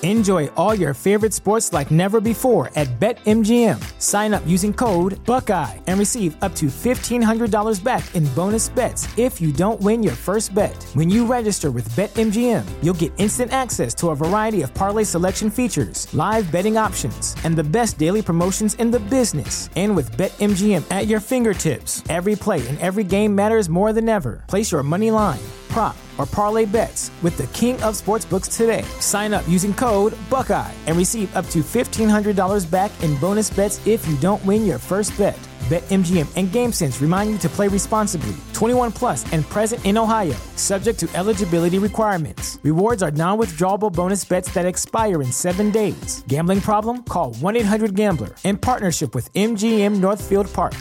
Enjoy all your favorite sports like never before at BetMGM. Sign up using code Buckeye and receive up to $1,500 back in bonus bets if you don't win your first bet. When you register with BetMGM, you'll get instant access to a variety of parlay selection features, live betting options, and the best daily promotions in the business. And with BetMGM at your fingertips, every play and every game matters more than ever. Place your money line, prop, or parlay bets with the king of sportsbooks today. Sign up using code Buckeye and receive up to $1,500 back in bonus bets if you don't win your first bet. BetMGM and GameSense remind you to play responsibly. 21 plus and present in Ohio, subject to eligibility requirements. Rewards are non-withdrawable bonus bets that expire in 7 days. Gambling problem? Call 1-800-GAMBLER. In partnership with MGM Northfield Park.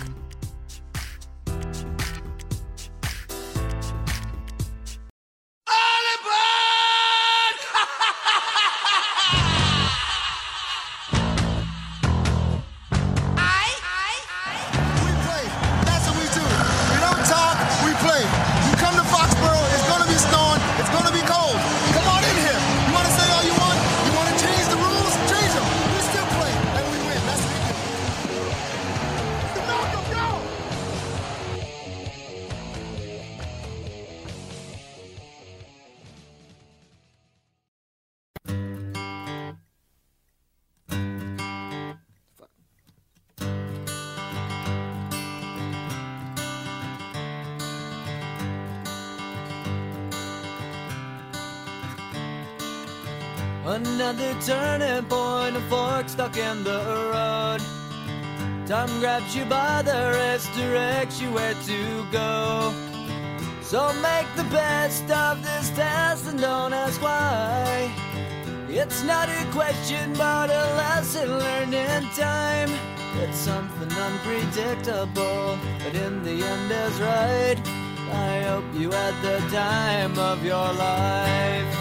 Another turning point, a fork stuck in the road. Time grabs you by the wrist, directs you where to go. So make the best of this test and don't ask why. It's not a question but a lesson learned in time. It's something unpredictable, but in the end is right. I hope you had the time of your life.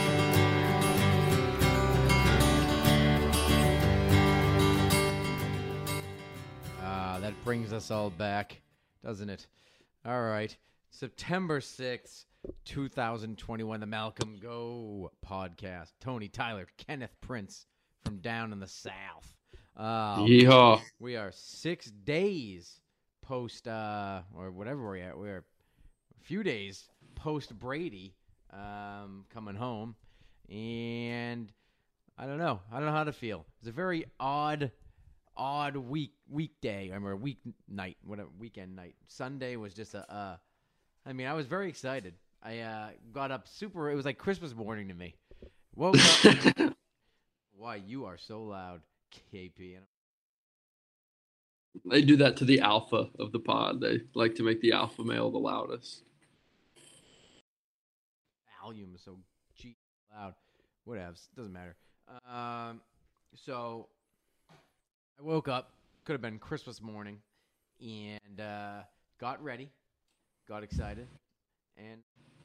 That brings us all back, doesn't it? All right. September 6th, 2021, the Malcolm Go podcast. Tony, Tyler, Kenneth Prince from down in the South. Yeehaw. We are 6 days post, or whatever we're at. We're a few days post Brady coming home. And I don't know. I don't know how to feel. It's a very odd weekday, or weeknight, whatever, weekend night. Sunday was just I was very excited. I got up it was like Christmas morning to me. Woke up. Why, you are so loud, KP. They do that to the alpha of the pod. They like to make the alpha male the loudest. Volume is so loud. Whatevs. Doesn't matter. So I woke up, could have been Christmas morning, and got ready, got excited, and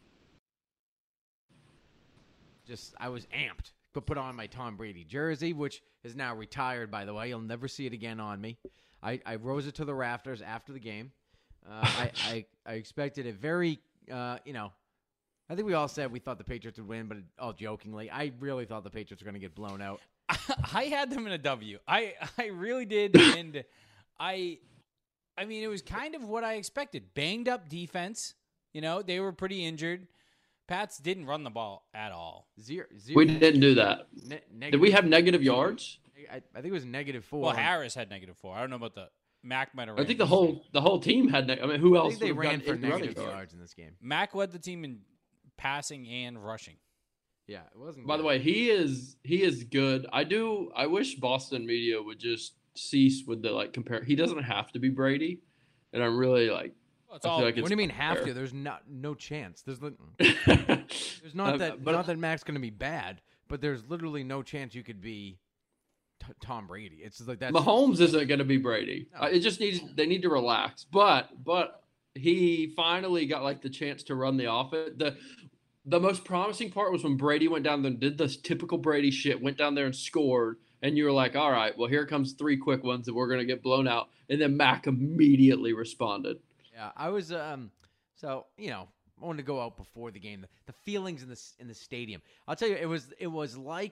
I was amped. Put on my Tom Brady jersey, which is now retired, by the way. You'll never see it again on me. I rose it to the rafters after the game. I expected a very, I think we all said we thought the Patriots would win, but all jokingly. I really thought the Patriots were going to get blown out. I had them in a W. I really did, and I mean, it was kind of what I expected. Banged up defense. They were pretty injured. Pats didn't run the ball at all. Zero. We didn't do that. Did we have negative yards? I think it was -4. Well, Harris had -4. I don't know about the Mac might have. I think the whole team had. Who else? I think they ran for negative yards in this game. Mac led the team in passing and rushing. Yeah, it wasn't. By the way, he is good. I wish Boston media would just cease with the compare. He doesn't have to be Brady, and I'm really Well, what do you mean have to? There's no chance. There's not that Mac's going to be bad, but there's literally no chance you could be Tom Brady. It's just like that. Mahomes isn't going to be Brady. No. They need to relax. But he finally got the chance to run the offense. The most promising part was when Brady went down there and did this typical Brady shit, went down there and scored, and you were like, all right, well, here comes 3 quick ones and we're going to get blown out. And then Mac immediately responded. Yeah, I was I wanted to go out before the game. The feelings in the stadium. I'll tell you, it was like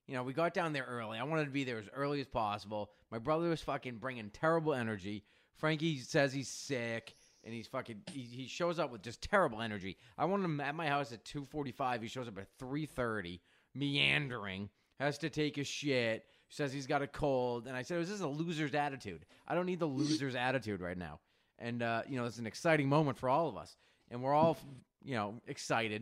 we got down there early. I wanted to be there as early as possible. My brother was fucking bringing terrible energy. Frankie says he's sick, and he shows up with just terrible energy. I wanted him at my house at 2:45. He shows up at 3:30, meandering, has to take a shit, says he's got a cold. And I said, this is a loser's attitude. I don't need the loser's attitude right now. And, it's an exciting moment for all of us. And we're all, excited.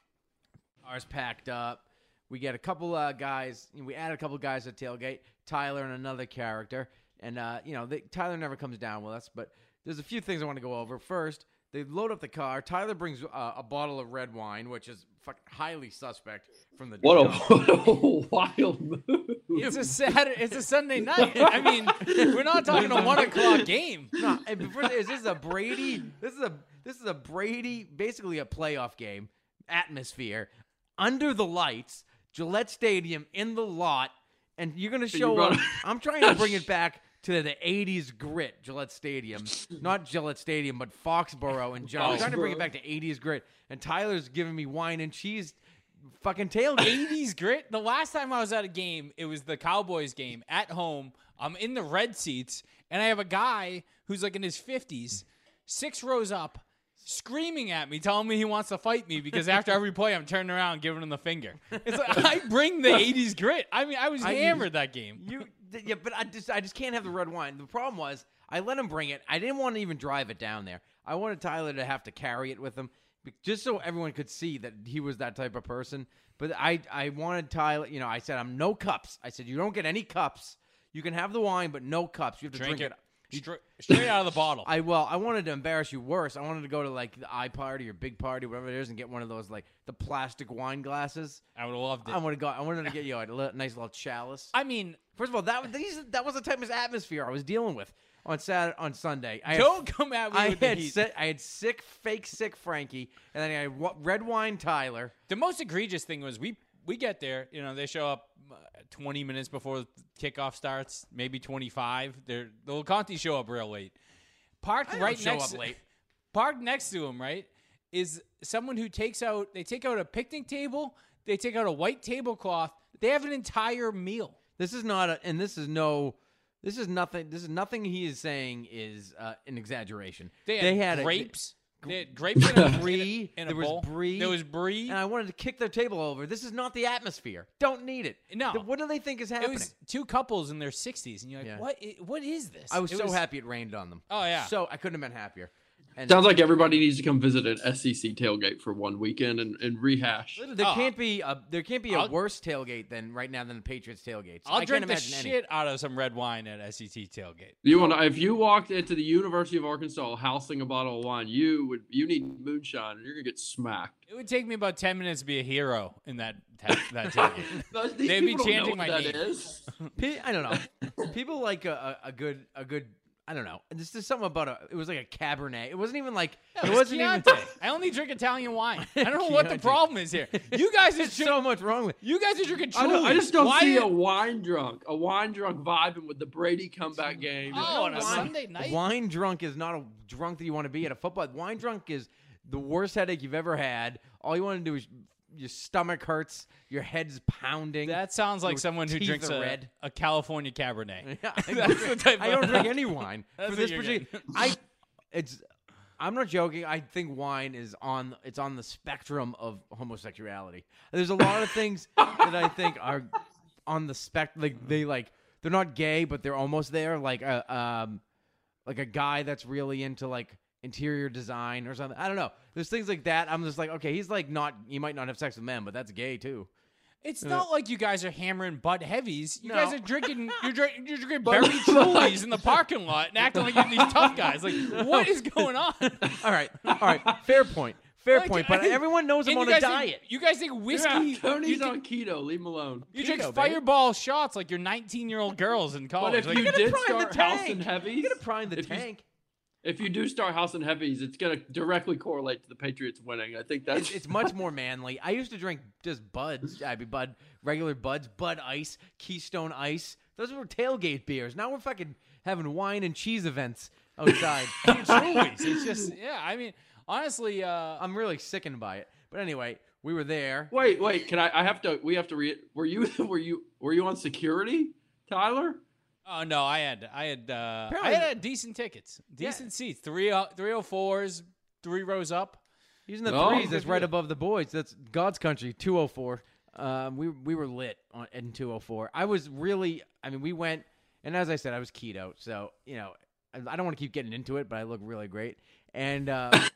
Ours packed up. We get a couple guys. We add a couple guys to tailgate. Tyler and another character. And, Tyler never comes down with us. But there's a few things I want to go over. First, they load up the car. Tyler brings a bottle of red wine, which is highly suspect from the What a wild move. It's a Sunday night. I mean, we're not talking a 1 o'clock game. No, this is a Brady. This is a Brady, basically a playoff game atmosphere under the lights, Gillette Stadium in the lot, and you're gonna show up. I'm trying to bring it back to the 80s grit, Gillette Stadium, not Gillette Stadium, but Foxborough and John. I'm trying to bring it back to 80s grit, and Tyler's giving me wine and cheese. Fucking tailgate. 80s grit. The last time I was at a game, it was the Cowboys game at home. I'm in the red seats, and I have a guy who's like in his 50s, 6 rows up, screaming at me, telling me he wants to fight me because after every play, I'm turning around and giving him the finger. It's like, I bring the 80s grit. I mean, I was hammered that game. But I just can't have the red wine. The problem was I let him bring it. I didn't want to even drive it down there. I wanted Tyler to have to carry it with him, just so everyone could see that he was that type of person. But I wanted Tyler, I said, I'm no cups. I said, you don't get any cups. You can have the wine, but no cups. You have to drink it. Straight out of the bottle. I wanted to embarrass you worse. I wanted to go to like the iParty or Big Party, whatever it is, and get one of those like the plastic wine glasses. I would have loved it. I wanted to get you a nice little chalice. I mean, first of all, that was the type of atmosphere I was dealing with on Sunday. Don't come at me with the heat. I had fake sick Frankie, and then I had red wine Tyler. The most egregious thing was we get there. They show up 20 minutes before kickoff starts, maybe 25. The LeContes show up real late. Parked next to him, right, is someone who take out a picnic table. They take out a white tablecloth. They have an entire meal. This is nothing he is saying is an exaggeration. They had grapes. They had grapes in a brie. There was brie. And I wanted to kick their table over. This is not the atmosphere. Don't need it. No. What do they think is happening? It was 2 couples in their 60s, and you're like, what is this? I was so happy it rained on them. Oh, yeah. So I couldn't have been happier. And sounds like everybody needs to come visit an SEC tailgate for one weekend and rehash. There can't be a worse tailgate than the Patriots tailgates. I'll drink the shit out of some red wine at SEC tailgate. If you walked into the University of Arkansas housing a bottle of wine, you need moonshine and you're gonna get smacked. It would take me about 10 minutes to be a hero in that tailgate. They'd be chanting my name. I don't know. People like a good. I don't know. This is something about it was like a Cabernet. It wasn't even like it wasn't Chianti. even. I only drink Italian wine. I don't know what the problem is here. You guys are so much wrong with. You guys are drinking Truly. I just don't see a wine drunk vibing with the Brady comeback game. On a Sunday night. Wine drunk is not a drunk that you want to be at a football. Wine drunk is the worst headache you've ever had. All you want to do is your stomach hurts, your head's pounding. That sounds like someone who drinks a California Cabernet. Yeah, that's the type I don't drink any wine for this particular. I'm not joking. I think wine is on the spectrum of homosexuality. There's a lot of things that I think are on the spectrum. They're not gay, but they're almost there. Like a guy that's really into like interior design or something. I don't know. There's things like that. I'm just like, okay, he might not have sex with men, but that's gay too. It's not like you guys are hammering Bud Heavies. You guys are drinking. You're drinking berry Trulies in the parking lot and acting like you're these tough guys. Like, what is going on? All right. Fair point. But everyone knows I'm on a diet. You guys think whiskey? Yeah, Tony's on keto. Leave him alone. You drink Fireball shots like you're 19-year-old girls in college. But if you did start House and Heavies, you're gonna prime the tank. If you do start House and Heavies, it's going to directly correlate to the Patriots winning. I think that's... It's much more manly. I used to drink just Buds. Regular Buds, Bud Ice, Keystone Ice. Those were tailgate beers. Now we're fucking having wine and cheese events outside. It's just, honestly... I'm really sickened by it. But anyway, we were there. Wait. Can I have to? We have to read. Were you on security, Tyler? Oh no, I had decent tickets, decent seats, 304s, 3 rows up. Using the Oh, threes, that's good right deal. above the boys. That's God's country, 204. We were lit in 204. I was really, I mean, we went, and as I said, I was keyed out. So, I don't want to keep getting into it, but I look really great. And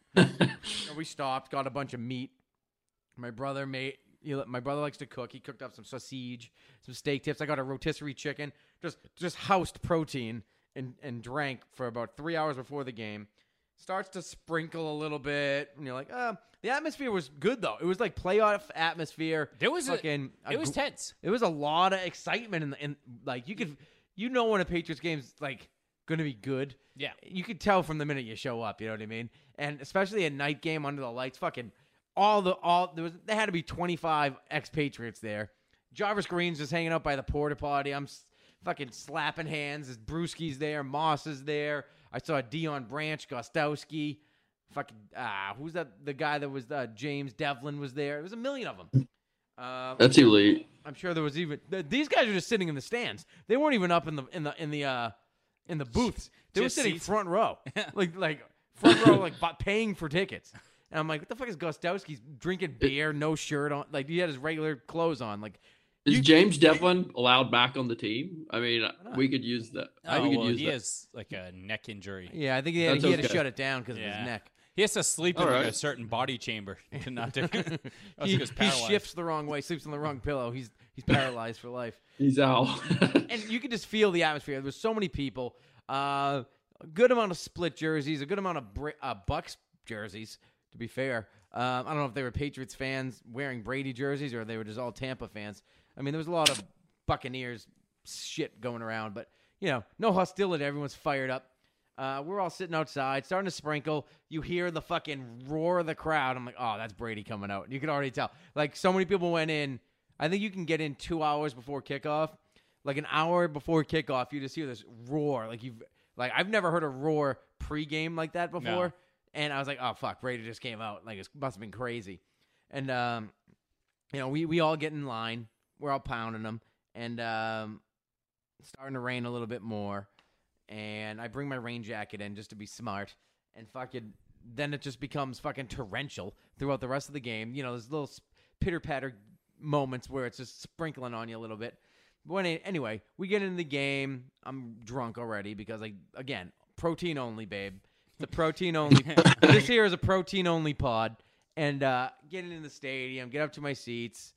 we stopped, got a bunch of meat. My brother likes to cook. He cooked up some sausage, some steak tips. I got a rotisserie chicken. Just housed protein and drank for about 3 hours before the game. Starts to sprinkle a little bit, and you're like, the atmosphere was good though. It was like playoff atmosphere. There was it was tense. It was a lot of excitement, and like you could, when a Patriots game's like going to be good. Yeah, you could tell from the minute you show up. You know what I mean? And especially a night game under the lights, there had to be 25 expatriates there. Jarvis Green's just hanging out by the porta potty. I'm fucking slapping hands. There's Brewski's there. Moss is there. I saw Dion Branch, Gostowski. Fucking who's that? The guy that was James Devlin was there. There was a million of them. That's elite. I'm sure there was even these guys were just sitting in the stands. They weren't even up in the booths. They were Just sitting seats. front row, like front row, like paying for tickets. And I'm like, what the fuck is Gostowski's drinking beer, no shirt on? Like he had his regular clothes on. Like, Is James Devlin allowed back on the team? I mean, we could use that. He has like a neck injury. yeah, I think he had That's to okay. shut it down because of his neck. He has to sleep in All like right. a certain body chamber to not do. He shifts the wrong way, sleeps on the wrong pillow. He's paralyzed for life. He's out. And you could just feel the atmosphere. There was so many people. A good amount of split jerseys, a good amount of Bucks jerseys, to be fair. I don't know if they were Patriots fans wearing Brady jerseys or they were just all Tampa fans. I mean, there was a lot of Buccaneers shit going around, but, no hostility. Everyone's fired up. We're all sitting outside, starting to sprinkle. You hear the fucking roar of the crowd. I'm like, oh, that's Brady coming out. You can already tell. Like, so many people went in. I think you can get in 2 hours before kickoff. Like, an hour before kickoff, you just hear this roar. I've never heard a roar pregame like that before. No. And I was like, oh, fuck, Brady just came out. Like, it must have been crazy. And, we all get in line. We're all pounding them. And it's starting to rain a little bit more. And I bring my rain jacket in just to be smart. And then it just becomes fucking torrential throughout the rest of the game. There's little pitter-patter moments where it's just sprinkling on you a little bit. But anyway, we get into the game. I'm drunk already because, again, protein only, babe. The protein only. This here is a protein only pod. And getting in the stadium, get up to my seats.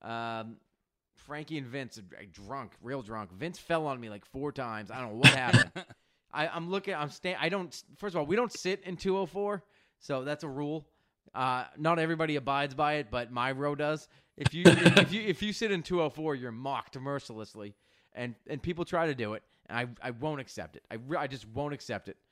Frankie and Vince are drunk, real drunk. Vince fell on me like 4 times. I don't know what happened. First of all, we don't sit in 204, so that's a rule. Not everybody abides by it, but my row does. If you sit in 204, you're mocked mercilessly, and people try to do it, and I won't accept it. I just won't accept it.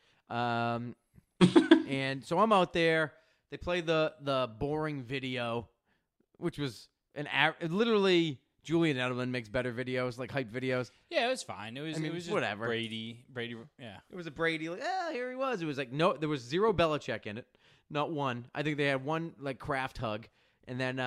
And so I'm out there. They play the boring video, which was literally Julian Edelman makes better videos, like hype videos. Yeah, it was fine. It was just whatever. Brady, yeah. It was a Brady, here he was. It was like, no, there was 0 Belichick in it. Not one. I think they had one, like, Kraft hug. And then,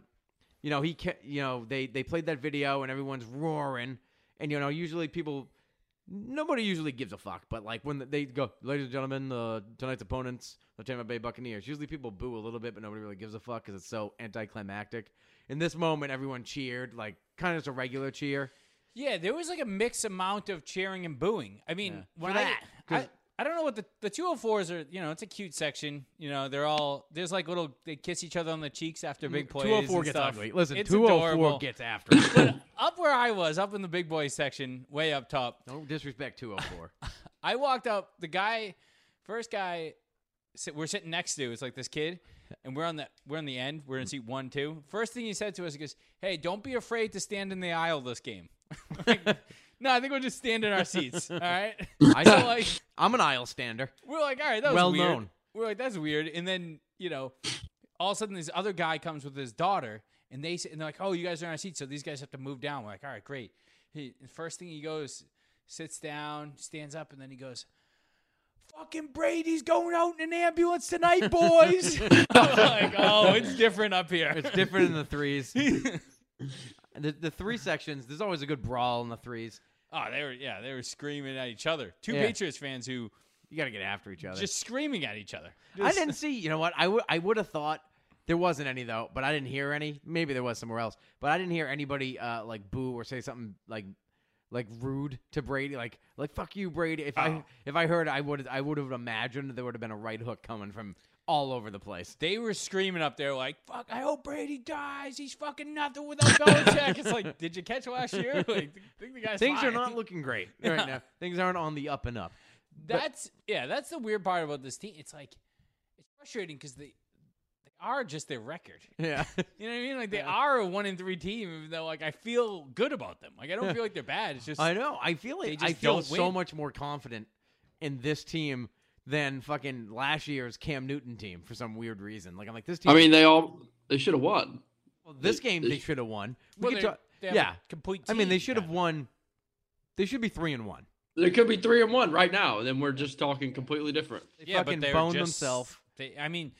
they played that video and everyone's roaring. And, usually nobody usually gives a fuck. But, like, when they go, ladies and gentlemen, tonight's opponents, the Tampa Bay Buccaneers, usually people boo a little bit, but nobody really gives a fuck because it's so anticlimactic. In this moment, everyone cheered, like, kind of just a regular cheer. Yeah, there was like a mixed amount of cheering and booing. I mean, when For that, 'cause- I don't know what the 204s are. It's a cute section. They're all there's like they kiss each other on the cheeks after big plays. 204 and gets stuff. ugly. Listen, It's 204 adorable. gets after it. But up where I was, up in the big boys section, way up top, Don't disrespect 204. I walked up. First guy, we're sitting next to. It's like this kid, and we're on the end. We're in seat 1, 2. First thing he said to us, he goes, "Hey, don't be afraid to stand in the aisle this game." No, I think we'll just stand in our seats. All right. I'm an aisle stander. We're like, all right, that was Well weird. known. We're like, that's weird. And then, all of a sudden this other guy comes with his daughter, and they're like, oh, you guys are in our seats, so these guys have to move down. We're like, all right, great. First thing he goes, sits down, stands up, and then he goes, fucking Brady's going out in an ambulance tonight, boys. I'm like, oh, it's different up here. It's different in the threes. The three sections, there's always a good brawl in the threes. Oh, they were screaming at each other. Two Yeah. Patriots fans who You got to get after each other. just screaming at each other. I didn't see. You know what? I would have thought there wasn't any though, but I didn't hear any. Maybe there was somewhere else, but I didn't hear anybody like boo or say something like rude to Brady, like fuck you, Brady. If I heard, I would have imagined there would have been a right hook coming from all over the place. They were screaming up there like, "Fuck! I hope Brady dies. He's fucking nothing without Belichick." It's like, did you catch last year? Like, think the guy's Things fine. are not looking great right now. Things aren't on the up and up. That's the weird part about this team. It's like it's frustrating because they are just their record. Yeah. You know what I mean? Like they are a 1-3 team, even though like I feel good about them. Like I don't feel like they're bad. It's just I know. I feel they like just I feel don't so win. much more confident in this team than fucking last year's Cam Newton team for some weird reason. Like I'm like this team. I mean, they should have won. well, this game they should have won. We Well, could they talk- have yeah. a complete. I mean, they team, should have kinda. won. They should be 3-1. They could be 3-1 right now, and then we're just talking completely different. They fucking they're boned just- themselves. I mean,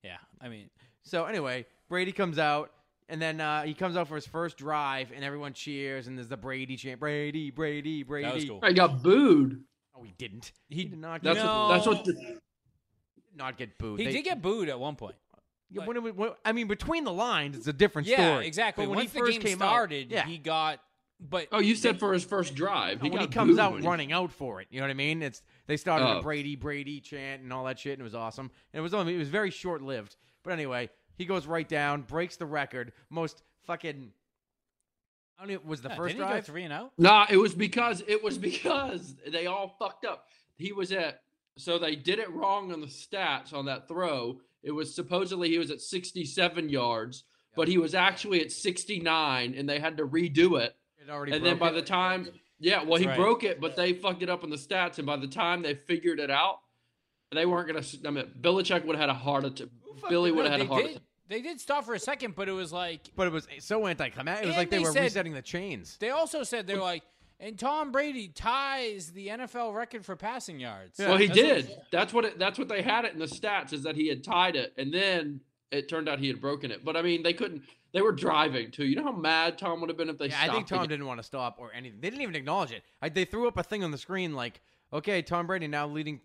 So anyway, Brady comes out, and then he comes out for his first drive, and everyone cheers, and there's the Brady chant, Brady, Brady, Brady. that was cool. I got booed. Oh, he didn't. He- did not. That's Get, what. That's No. what. did not get booed. He They- did get booed at one point. Yeah, I mean, between the lines, it's a different Yeah, story. exactly. But when Once he the first game came started, out, yeah. he got. But Oh, you said for his first drive. when he got comes booed out when he- running out for it, you know what I mean? They started Oh. a Brady, Brady chant and all that shit, and it was awesome. And it was very short lived. But anyway, he goes right down, breaks the record, most fucking. I don't know. Was the first didn't drive? he go 3-0? Nah, it was because they all fucked up. He was at so they did it wrong on the stats on that throw. It was supposedly he was at 67 yards, but he was actually at 69, and they had to redo it. It already And then broke by it. the time, yeah, well, That's he right. broke it, but they fucked it up in the stats, and by the time they figured it out, they weren't gonna. I mean, Belichick would have had a heart attack. Billy would have had a heart attack. They did stop for a second, but it was like But it was so anticlimactic. It was And like they they were said- resetting the chains. they also said they're like, and Tom Brady ties the NFL record for passing yards. Well, he That's did. what- That's what they had it in the stats is that he had tied it, and then it turned out he had broken it. But I mean, they couldn't. They were driving too. You know how mad Tom would have been if they Yeah, stopped. I think Tom the game? didn't want to stop or anything. They didn't even acknowledge it. They threw up a thing on the screen like, okay, Tom Brady now leading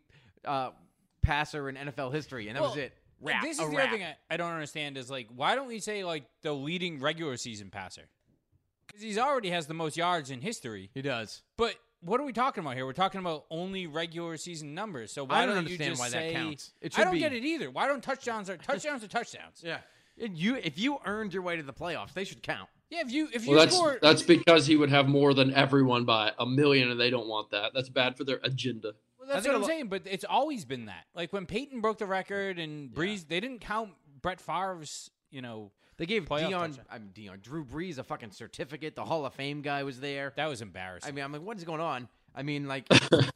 passer in NFL history, and that was Well, it. Wrap, This is a the wrap. other thing I don't understand is like, why don't we say like the leading regular season passer? Because he's already has the most yards in history. He does. But what are we talking about here? We're talking about only regular season numbers. So why I don't you understand just why that say, counts. It I should don't be- get it either. Why don't touchdowns are touchdowns? Yeah. If you earned your way to the playoffs, they should count. Yeah, if you Well, score that's because he would have more than everyone by 1 million, and they don't want that. That's bad for their agenda. Well, that's think what a I'm lo- saying, but it's always been that. Like when Peyton broke the record and Breeze, they didn't count Brett Favre's, They gave Playoff Drew Brees a fucking certificate. The Hall of Fame guy was there. that was embarrassing. I mean, I'm like, what is going on? I mean, like,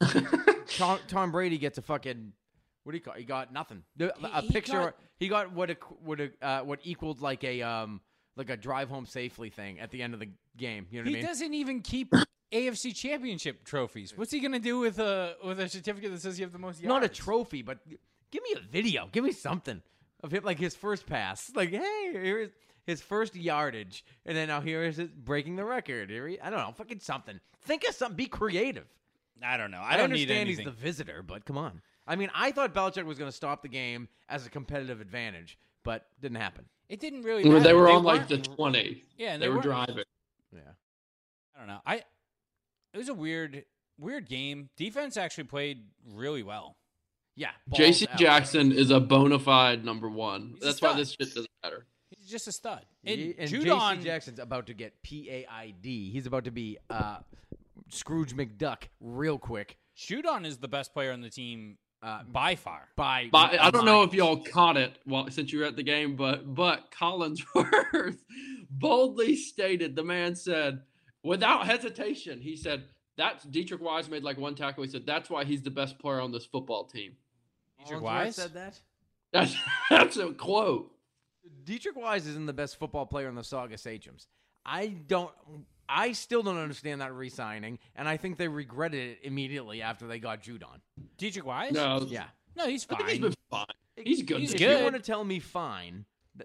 Tom Brady gets a fucking. What do you call? He got nothing. A He picture. got- He got what equaled like a drive home safely thing at the end of the game. You know what he I mean? doesn't even keep AFC Championship trophies. What's he gonna do with a certificate that says you have the most yards? Not a trophy, but give me a video. Give me something of him, like his first pass. Like, hey, here's his first yardage, and then now here is it breaking the record. I don't know, fucking something. Think of something. Be creative. I don't know. I don't need understand he's anything. the visitor, but come on. I mean, I thought Belichick was going to stop the game as a competitive advantage, but didn't happen. It didn't really. They matter. were They on like the weren't- 20. Yeah, and They were weren't- driving. Yeah. I don't know. It was a weird game. Defense actually played really well. Yeah. J.C. balls out. Jackson is a bona fide number one. He's a That's why stud. this shit doesn't matter. He's just a stud. And Judon, J.C. Jackson's about to get PAID. He's about to be Scrooge McDuck real quick. Judon is the best player on the team by far. By But I don't know if y'all caught it since you were at the game, but Collinsworth boldly stated, the man said, without hesitation, he said, that's Dietrich Wise made like one tackle. He said, that's why he's the best player on this football team. Dietrich Collinsworth Wise? said that. That's a quote. Dietrich Wise isn't the best football player in the Saga Sachems. I still don't understand that re-signing, and I think they regretted it immediately after they got Judon. Dietrich Wise? No, Yeah. No, he's I fine. think he's been fine. He's good. He's If good. you want to tell me fine,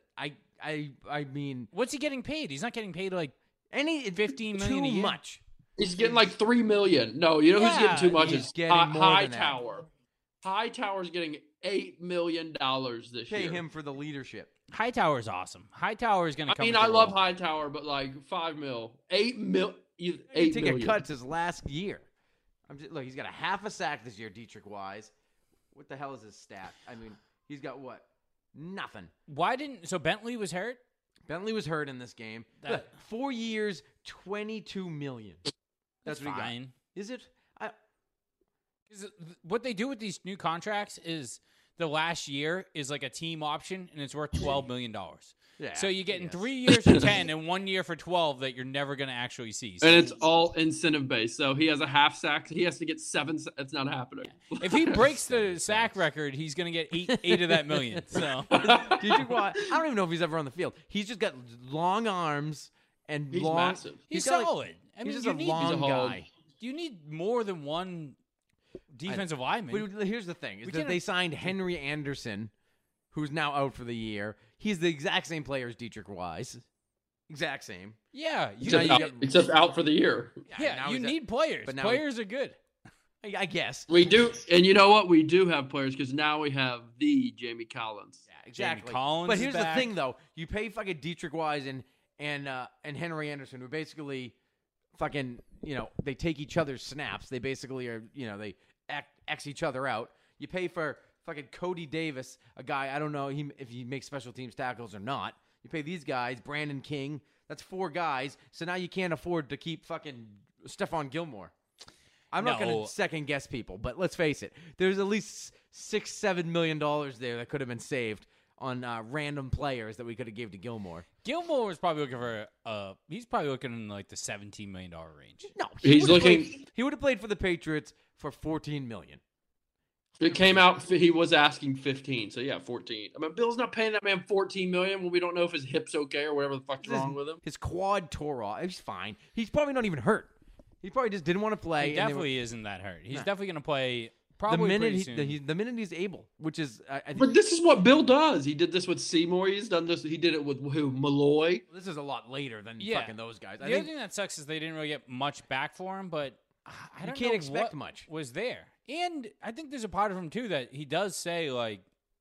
I mean What's he getting paid? He's not getting paid like any 15 million a too year. much. He's getting like $3 million. No, you know who's getting too much? he's Is getting more than that. Hightower. Hightower's getting $8 million this Pay year. him for the leadership. Hightower's awesome. Hightower's going to I come. mean, into I the love role. Hightower, but like $5 million, $8 million, He $8 take million. a cut his last year. Look, he's got a half a sack this year, Dietrich Wise. What the hell is his stat? I mean, he's got what? Nothing. Why didn't so Bentley was hurt? Bentley was hurt in this game. That- Look, 4 years, $22 million. That's what he got. fine. Is it? 'Cause what they do with these new contracts is the last year is like a team option, and it's worth $12 million. Yeah. So you're getting yes. 3 years for 10 and 1 year for 12 that you're never going to actually see. So And it's all incentive based. So he has a half sack. He has to get 7. It's not happening. if he breaks the sack record, he's going to get eight of that million. So Dietrich Wise, I don't even know if he's ever on the field. He's just got long arms and He's long. massive. he's got, like- solid. I mean, he's just you a need, long He's a hog. guy. you need more than one defensive lineman. But here's the thing: is We that can't- they signed Henry Anderson, who's now out for the year. He's the exact same player as Dietrich Wise. Exact same. Yeah, Except, you out, got- except out for the year. yeah, now you he's need players. but now Players are good. I guess. We do. And you know what? We do have players because now we have the Jamie Collins. Yeah, exactly. Collins but is here's back. the thing, though: you pay fucking Dietrich Wise and Henry Anderson, who basically fucking they take each other's snaps. They basically are they X each other out. You pay for fucking Cody Davis, a guy I don't know if he makes special teams tackles or not. You pay these guys, Brandon King. That's 4 guys. So now you can't afford to keep fucking Stephon Gilmore. I'm not going No. to second guess people, but let's face it. There's at least $6-7 million there that could have been saved on random players that we could have gave to Gilmore. Gilmore was probably looking for he's probably looking in like the $17 million range. No, He's He would have played for the Patriots for $14 million. It came out. He was asking 15. So yeah, 14. I mean, Bill's not paying that man 14 million when we don't know if his hip's okay or whatever the fuck's wrong with him. His quad tore off. He's fine. He's probably not even hurt. He probably just didn't want to play. He and they definitely isn't that hurt. He's Nah. definitely going to play the probably minute pretty soon. the minute he's able, which is I think But this is what Bill does. He did this with Seymour. He's done this. He did it with who? Malloy. this is a lot later than Yeah. fucking those guys. The I other think thing that sucks is they didn't really get much back for him, but I you don't can't know expect what much. was there. And I think there's a part of him too that he does say like,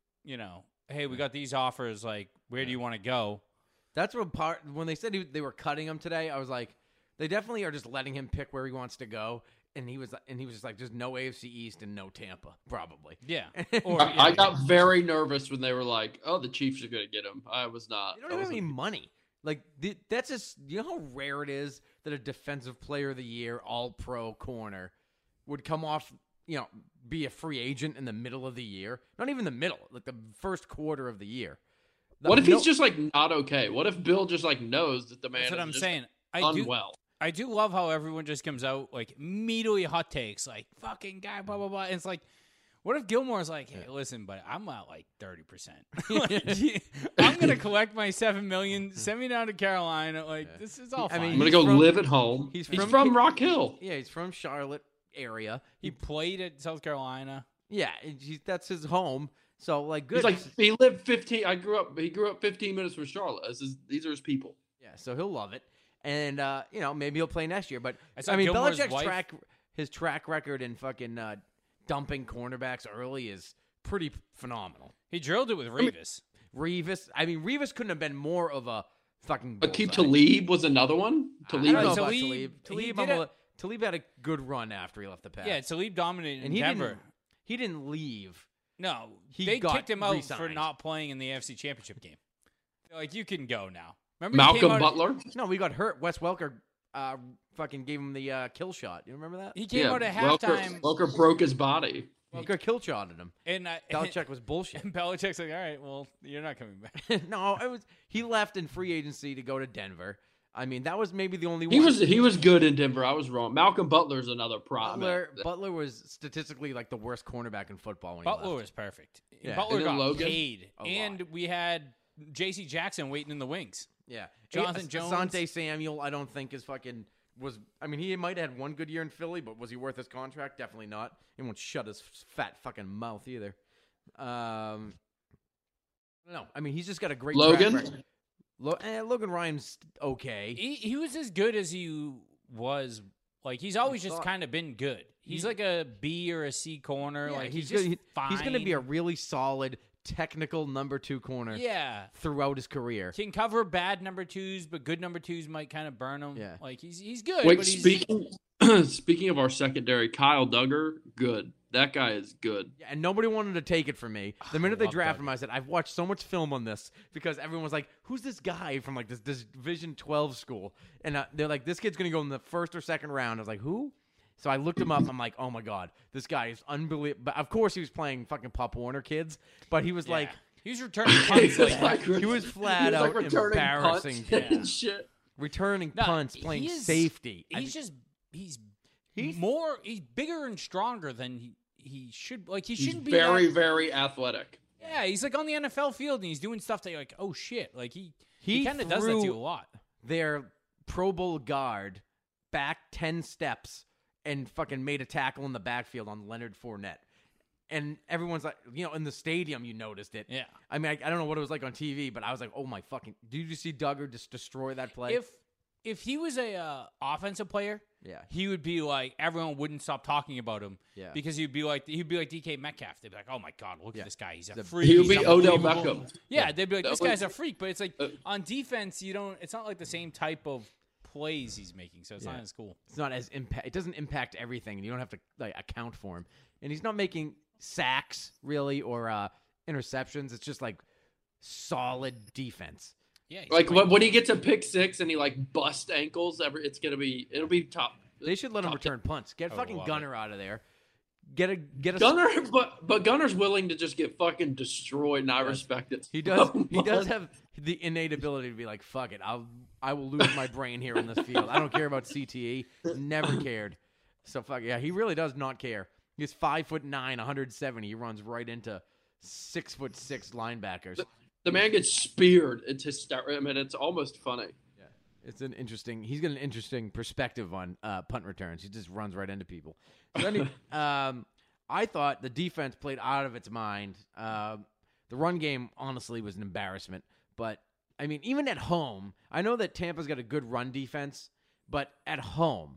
hey, we got these offers. Like, where do you want to go? That's what part when they said they were cutting him today. I was like, they definitely are just letting him pick where he wants to go. And he was just like, just no AFC East and no Tampa, probably. Yeah. Or I got very nervous when they were like, "Oh, the Chiefs are going to get him." I was not. They don't have any money. Like that's just how rare it is that a defensive player of the year, all pro corner, would come off, be a free agent in the middle of the year. Not even the middle, like the first quarter of the year. What if he's just like not okay? What if Bill just like knows that the man that's what is I'm just saying. unwell? I do love how everyone just comes out like immediately hot takes, like fucking guy, blah blah blah. And it's like, what if Gilmore's like, hey, listen, but I'm out like 30%. I'm gonna collect my $7 million, send me down to Carolina. Like this is all I fine. mean, I'm going He's to go from- live at home. he's He's from from Ki- Rock Hill. Yeah, he's from Charlotte area. he played at South Carolina. Yeah, that's his home. So like, good. He's like he lived 15. He grew up 15 minutes from Charlotte. These are his people. yeah, so he'll love it, and maybe he'll play next year. But I saw I mean, Gilmore's Belichick's wife- track record in fucking dumping cornerbacks early is pretty phenomenal. He drilled it with Revis. Revis couldn't have been more of a fucking. Akeem bullseye. Talib was another one. I Talib don't know was about Talib- Talib. he Talib, did Talib had a good run after he left the pack. Yeah, Talib dominated and in Denver. he didn't leave. No, He they got kicked him out for re-signed. not playing in the AFC Championship game. They're like, you can go now. Remember he came Malcolm out- Butler. No, we got hurt. Wes Welker fucking gave him the kill shot. You remember that? He came out at halftime. Welker broke his body. Welker kill shotted him. And Belichick was bullshit. And Belichick's like, all right, well, you're not coming back. No, he left in free agency to go to Denver. I mean, that was maybe the only He one. was good in Denver. I was wrong. Malcolm Butler's another prime. Butler was statistically like the worst cornerback in football when Butler he left. was perfect. Yeah. Butler And then got Logan? paid. A And lot. we had J.C. Jackson waiting in the wings. Yeah. Jonathan Jones. Asante Samuel, I don't think is fucking was. I mean, he might have had one good year in Philly, but was he worth his contract? Definitely not. He won't shut his fat fucking mouth either. No, I mean, he's just got a great Logan? track record. Logan Ryan's okay. He was as good as he was. Like, he's always just kind of been good. He's like a B or a C corner. Yeah, like he's just good. fine. He's going to be a really solid technical number 2 corner. Yeah. Throughout his career. Can cover bad number 2s, but good number 2s might kind of burn him. Yeah. Like, he's good. Wait, but he's, speaking of our secondary, Kyle Duggar, good. That guy is good. Yeah, and nobody wanted to take it from me. The minute they love drafted Doug. him, I said, I've watched so much film on this because everyone was like, who's this guy from like this Division 12 school? And they're like, this kid's going to go in the first or second round. I was like, who? So I looked him up. I'm like, oh my God, this guy is unbelievable. But of course he was playing fucking Pop Warner kids, but he was like, he was returning punts. he was flat out embarrassing. And shit. Returning No, punts, playing he is- safety. He's bigger and stronger than he should. Like, he He's shouldn't be very, that- very athletic. Yeah, he's like on the NFL field and he's doing stuff that you're like, oh shit. Like, he He kind of does that to threw- you a lot. their Pro Bowl guard back 10 steps and fucking made a tackle in the backfield on Leonard Fournette. And everyone's like, in the stadium, you noticed it. Yeah. I mean, I don't know what it was like on TV, but I was like, oh my fucking, did you see Duggar just destroy that play? If he was a offensive player, Yeah. he would be like, everyone wouldn't stop talking about him. Yeah. Because he'd be like DK Metcalf. They'd be like, oh my God, look Yeah. at this guy. He's a The- freak. He would He's be Odell unbelievable." Beckham. Yeah, they'd be like, this That guy's a was- freak. But it's like on defense, it's not like the same type of plays he's making, so it's not Yeah. as cool. It's not as impact. It doesn't impact everything, and you don't have to like account for him. And he's not making sacks really or interceptions. It's just like solid defense. Yeah, he's Like playing- when he gets a pick six and he like busts ankles, it'll be top. They should let him top return punts. Get I fucking love Gunner out of there. Get a Gunner, but Gunner's willing to just get fucking destroyed, and I respect it. He does. so He does much. have the innate ability to be like, "Fuck it, I will lose my brain here on this field. I don't care about CTE. Never cared. So fuck yeah, he really does not care. He's 5'9", 170. He runs right into 6'6" linebackers. The man gets speared. It's hysterical. I mean, it's almost funny. Yeah, it's an interesting. He's got an interesting perspective on punt returns. He just runs right into people. So anyway, I thought the defense played out of its mind. The run game, honestly, was an embarrassment. But I mean, even at home, I know that Tampa's got a good run defense, but at home,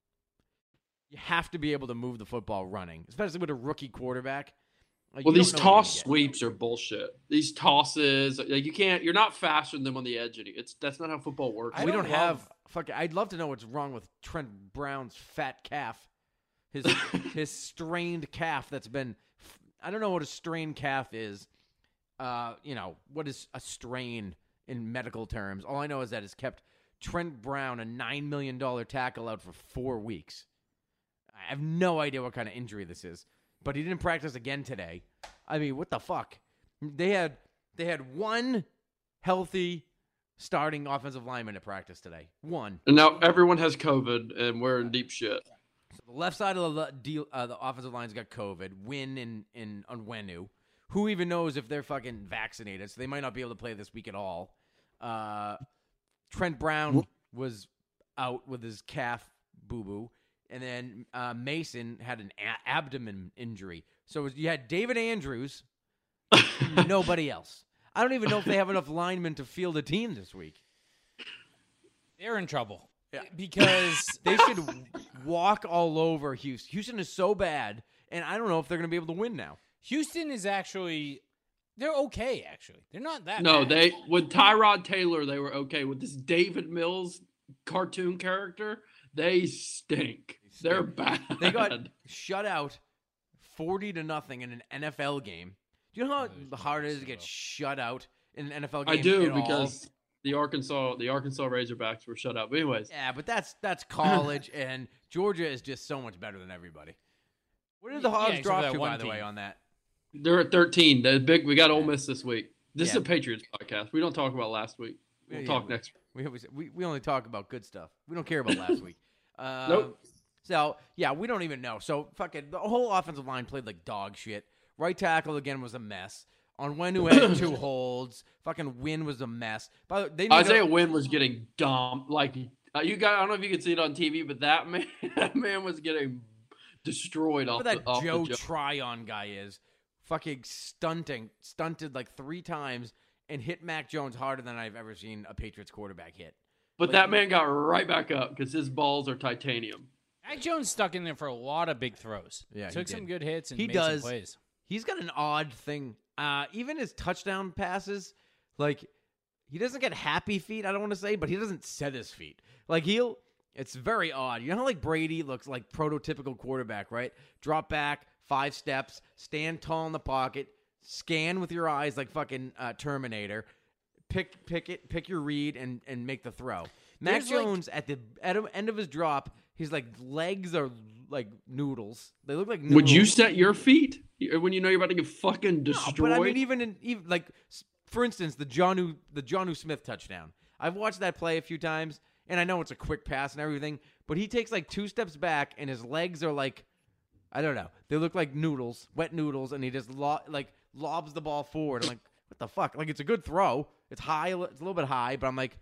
you have to be able to move the football running, especially with a rookie quarterback. Like, Well, you these don't know what you're toss gonna get. sweeps are bullshit. These tosses, like you're not faster than them on the edge. That's not how football works. We don't have. Fuck. I'd love to know what's wrong with Trent Brown's fat calf. His strained calf that's been. I don't know what a strained calf is. What is a strain in medical terms? All I know is that it's kept Trent Brown, a $9 million tackle, out for 4 weeks. I have no idea what kind of injury this is, but he didn't practice again today. I mean, what the fuck? They had one healthy starting offensive lineman at practice today. One. And now everyone has COVID, and we're in deep shit. So the left side of the offensive line's got COVID. Wynn and Onwenu. Who even knows if they're fucking vaccinated? So they might not be able to play this week at all. Trent Brown was out with his calf boo-boo. And then Mason had an abdomen injury. So you had David Andrews, nobody else. I don't even know if they have enough linemen to field a team this week. They're in trouble. Yeah. Because They should walk all over Houston. Houston is so bad, and I don't know if they're going to be able to win now. Houston is actually, they're okay, actually. They're not that No, bad. with Tyrod Taylor, they were okay. With this David Mills cartoon character, they stink. They're bad. They got shut out 40-0 in an NFL game. Do you know how hard it is to get shut out in an NFL game? I do at all? because the Arkansas Razorbacks were shut out. But anyways, Yeah, but that's college, and Georgia is just so much better than everybody. Where did the Yeah, Hogs except for drop that to, one by the way, team. on that? they're at 13. We got Ole Miss this week. This is Yeah. a Patriots podcast. We don't talk about last week. We'll Yeah, talk next week. We only talk about good stuff. We don't care about last week. Nope. So, yeah, we don't even know. So, fucking, the whole offensive line played like dog shit. Right tackle, again, was a mess. Onwenu had 2 holds. Fucking Wynn was a mess. But they Isaiah Wynn was getting dumped. Like you guys, I don't know if you can see it on TV, but that man was getting destroyed off that off Joe the jump. Tryon guy is fucking stunted like 3 times and hit Mac Jones harder than I've ever seen a Patriots quarterback hit. But that man got right back up because his balls are titanium. Mac Jones stuck in there for a lot of big throws. Yeah, he Took did. some good hits and He made does. some plays. He's got an odd thing. Even his touchdown passes, like he doesn't get happy feet. I don't want to say, but he doesn't set his feet. Like it's very odd. You know how like Brady looks like prototypical quarterback, right? Drop back, 5 steps, stand tall in the pocket, scan with your eyes like fucking Terminator. Pick your read and make the throw. Mac There's, Jones at the end of his drop, his like legs are like noodles. They look like noodles. Would you set your feet when you know you're about to get fucking destroyed? No, but I mean, even like for instance, the Jonnu Smith touchdown. I've watched that play a few times, and I know it's a quick pass and everything, but he takes like 2 steps back, and his legs are like, I don't know, they look like noodles, wet noodles, and he just lobs the ball forward. I'm like, what the fuck? Like, it's a good throw. It's high. It's a little bit high, but I'm like,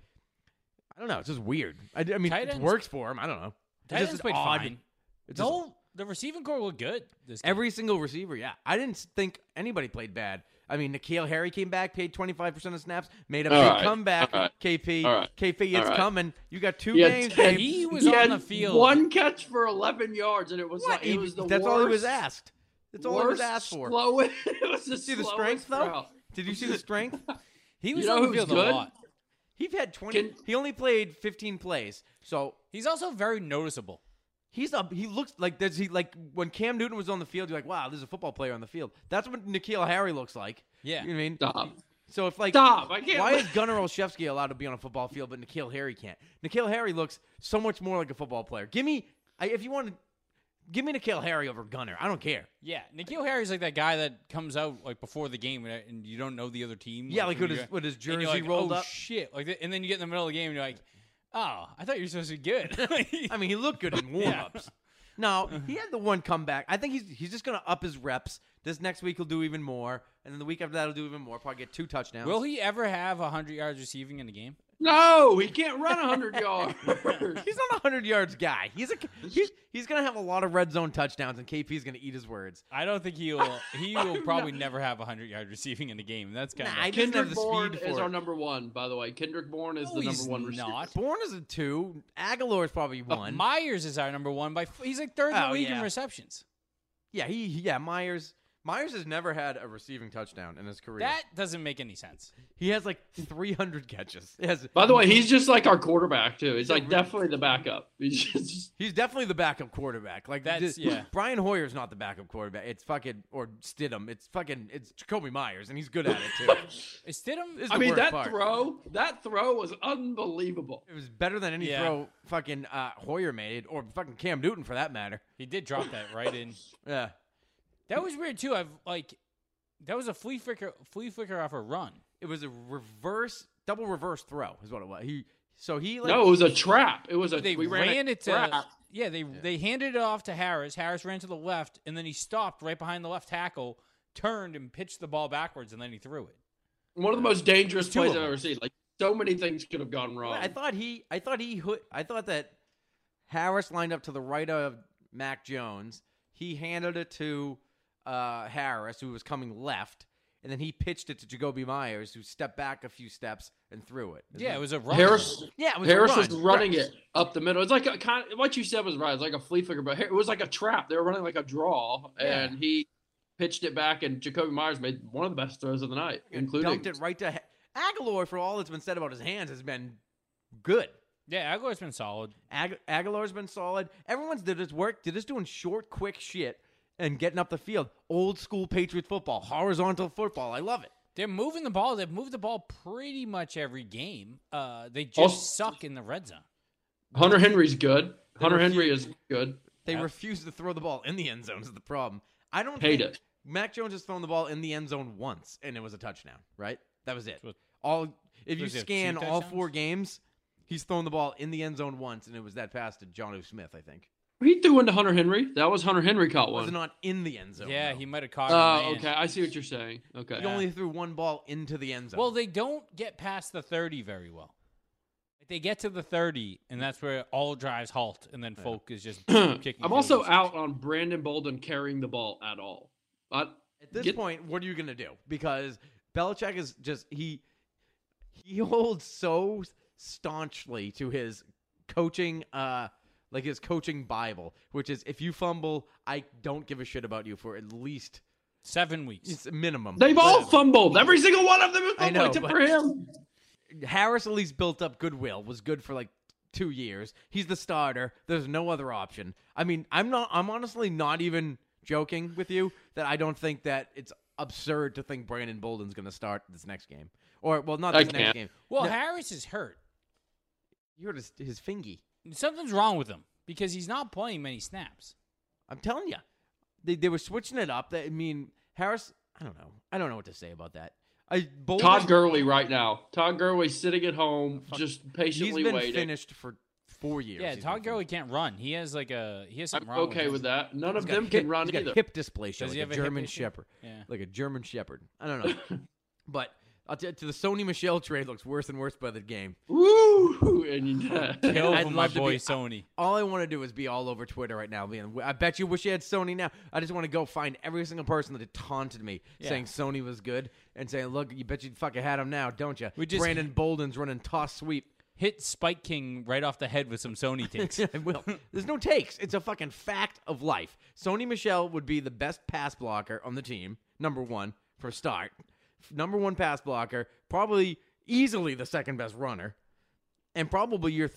I don't know. It's just weird. I mean, Tight it ends- works for him. I don't know. Tight It's ends just played odd. fine. It's just The receiving core looked good. This game. every single receiver, yeah. I didn't think anybody played bad. I mean, N'Keal Harry came back, paid 25% of snaps, made a big All right, comeback. all right, KP, all right, KP, it's all right. coming. You got 2 Yeah, games, Ted, babe. He was He on had the field. 1 catch for 11 yards, and it was What? like it was the That's worst. all he was asked. That's all he was worst, asked for. Slowest, it was the See the slowest strength though? route. Did you see the strength? He was You know on the who's field a good? lot. He's had 20. He only played 15 plays, so He's also very noticeable. he looks like when Cam Newton was on the field, you're like, wow, there's a football player on the field. That's what N'Keal Harry looks like. Yeah. You know what I mean? Stop. So if like Stop. I can't. why is Gunnar Olszewski allowed to be on a football field, but N'Keal Harry can't? N'Keal Harry looks so much more like a football player. If you want to, give me N'Keal Harry over Gunnar. I don't care. Yeah, N'Keal Harry's like that guy that comes out like before the game and you don't know the other team. Yeah, like when with his and you're jersey like, rolled oh, up. shit! Like, and then you get in the middle of the game and you're like, oh, I thought you were supposed to be good. I mean, he looked good in warm-ups. No, he had the one comeback. I think he's just going to up his reps. This next week he'll do even more, and then the week after that he'll do even more. Probably get 2 touchdowns. Will he ever have 100 yards receiving in the game? No, he can't run 100 yards. He's not a 100 yards guy. He's going to have a lot of red zone touchdowns, and KP's going to eat his words. I don't think he will probably never have 100 yards receiving in the game. That's kind Nah, of he doesn't have Kendrick the Bourne speed is for our it. number 1, by the way. Kendrick Bourne is No, the he's number 1 receiver. not. Bourne is a 2. Aguilar is probably 1. Myers is our number 1 by. He's like third in the Oh, league yeah. in receptions. Yeah, Myers has never had a receiving touchdown in his career. That doesn't make any sense. He has like 300 catches. By the way, he's just like our quarterback too. He's like definitely the backup. He's definitely the backup quarterback. Like That's- yeah. Brian Hoyer's not the backup quarterback. It's fucking or Stidham. It's Jacoby Myers, and he's good at it too. Is Stidham? This is I the mean worst part. that throw was unbelievable. It was better than any Yeah. throw fucking Hoyer made, or fucking Cam Newton for that matter. He did drop that right in. Yeah. That was weird too. That was a flea flicker off a run. It was a double reverse throw, is what it was. He like No, it was a trap. It was a They we ran a it to trap. they handed it off to Harris. Harris ran to the left, and then he stopped right behind the left tackle, turned and pitched the ball backwards, and then he threw it. One of the most dangerous Two plays of I've them. ever seen. Like so many things could have gone wrong. I thought that Harris lined up to the right of Mac Jones. He handed it to Harris, who was coming left, and then he pitched it to Jacoby Myers, who stepped back a few steps and threw it. Yeah, it was a run. Harris Yeah, it was Harris a run. was running it up the middle. It's like a kind of, what you said was right. It's like a flea flicker, but it was like a trap. They were running like a draw, and he pitched it back, and Jacoby Myers made one of the best throws of the night, including Dumped it right to Aguilar. For all that's been said about his hands, has been good. Yeah, Aguilar's been solid. Aguilar's been solid. Everyone's did his work. Did this doing short, quick shit and getting up the field. Old school Patriots football, horizontal football. I love it. They're moving the ball. They've moved the ball pretty much every game. They just Also- suck in the red zone. Hunter Henry's good. Hunter Henry is good. They refuse to throw the ball in the end zone is the problem. I don't Hate think it. Mac Jones has thrown the ball in the end zone once, and it was a touchdown, right? That was it. So- If you Was it scan 2 all touchdowns? 4 games, he's thrown the ball in the end zone once, and it was that pass to Jonnu Smith, I think. He threw into Hunter Henry. That was Hunter Henry caught Was one. not in the end zone. Yeah, though. he might have caught Oh, him. okay. I see what you're saying. Okay. He only threw one ball into the end zone. Well, they don't get past the 30 very well. Like, they get to the 30, and that's where all drives halt, and then Folk is just kicking. I'm also fields. out on Brandon Bolden carrying the ball at all. at this point, what are you gonna do? Because Belichick is just he holds so staunchly to his coaching, like his coaching Bible, which is if you fumble, I don't give a shit about you for at least 7 weeks. it's a minimum. They've all fumbled. Every single one of them has I fumbled know, except but- for him. Harris at least built up goodwill, was good for like 2 years. He's the starter. There's no other option. I mean, I'm honestly not even joking with you that I don't think that it's absurd to think Brandon Bolden's going to start this next game. Or, well, not I this next can't. game. Well, No, Harris is hurt. you heard his fingy. Something's wrong with him because he's not playing many snaps. I'm telling you. They were switching it up. I mean, Harris, I don't know. I don't know what to say about that. Bolden, Todd Gurley right now. Todd Gurley's sitting at home, just he's patiently been waiting. finished for 4 years. Yeah, He's Todd been Gurley finished. can't run. He has something I'm wrong okay with with him. that. None of He's got them hip- can run he's got either. hip dysplasia, Does he like have a a hip German issue? shepherd. Yeah. Like a German shepherd. I don't know. But I'll tell you, to the Sony Michelle trade looks worse and worse by the game. Woo! And Kill I'd for my love to boy be- Sony. All I want to do is be all over Twitter right now. I bet you wish you had Sony now. I just want to go find every single person that had taunted me Yeah. saying Sony was good and saying, look, you bet you fucking had him now, don't you? We just- Brandon Bolden's running toss sweep. Hit Spike King right off the head with some Sony takes. I will. There's no takes. It's a fucking fact of life. Sony Michelle would be the best pass blocker on the team, number one, for a start. Number one pass blocker, probably easily the second best runner, and probably your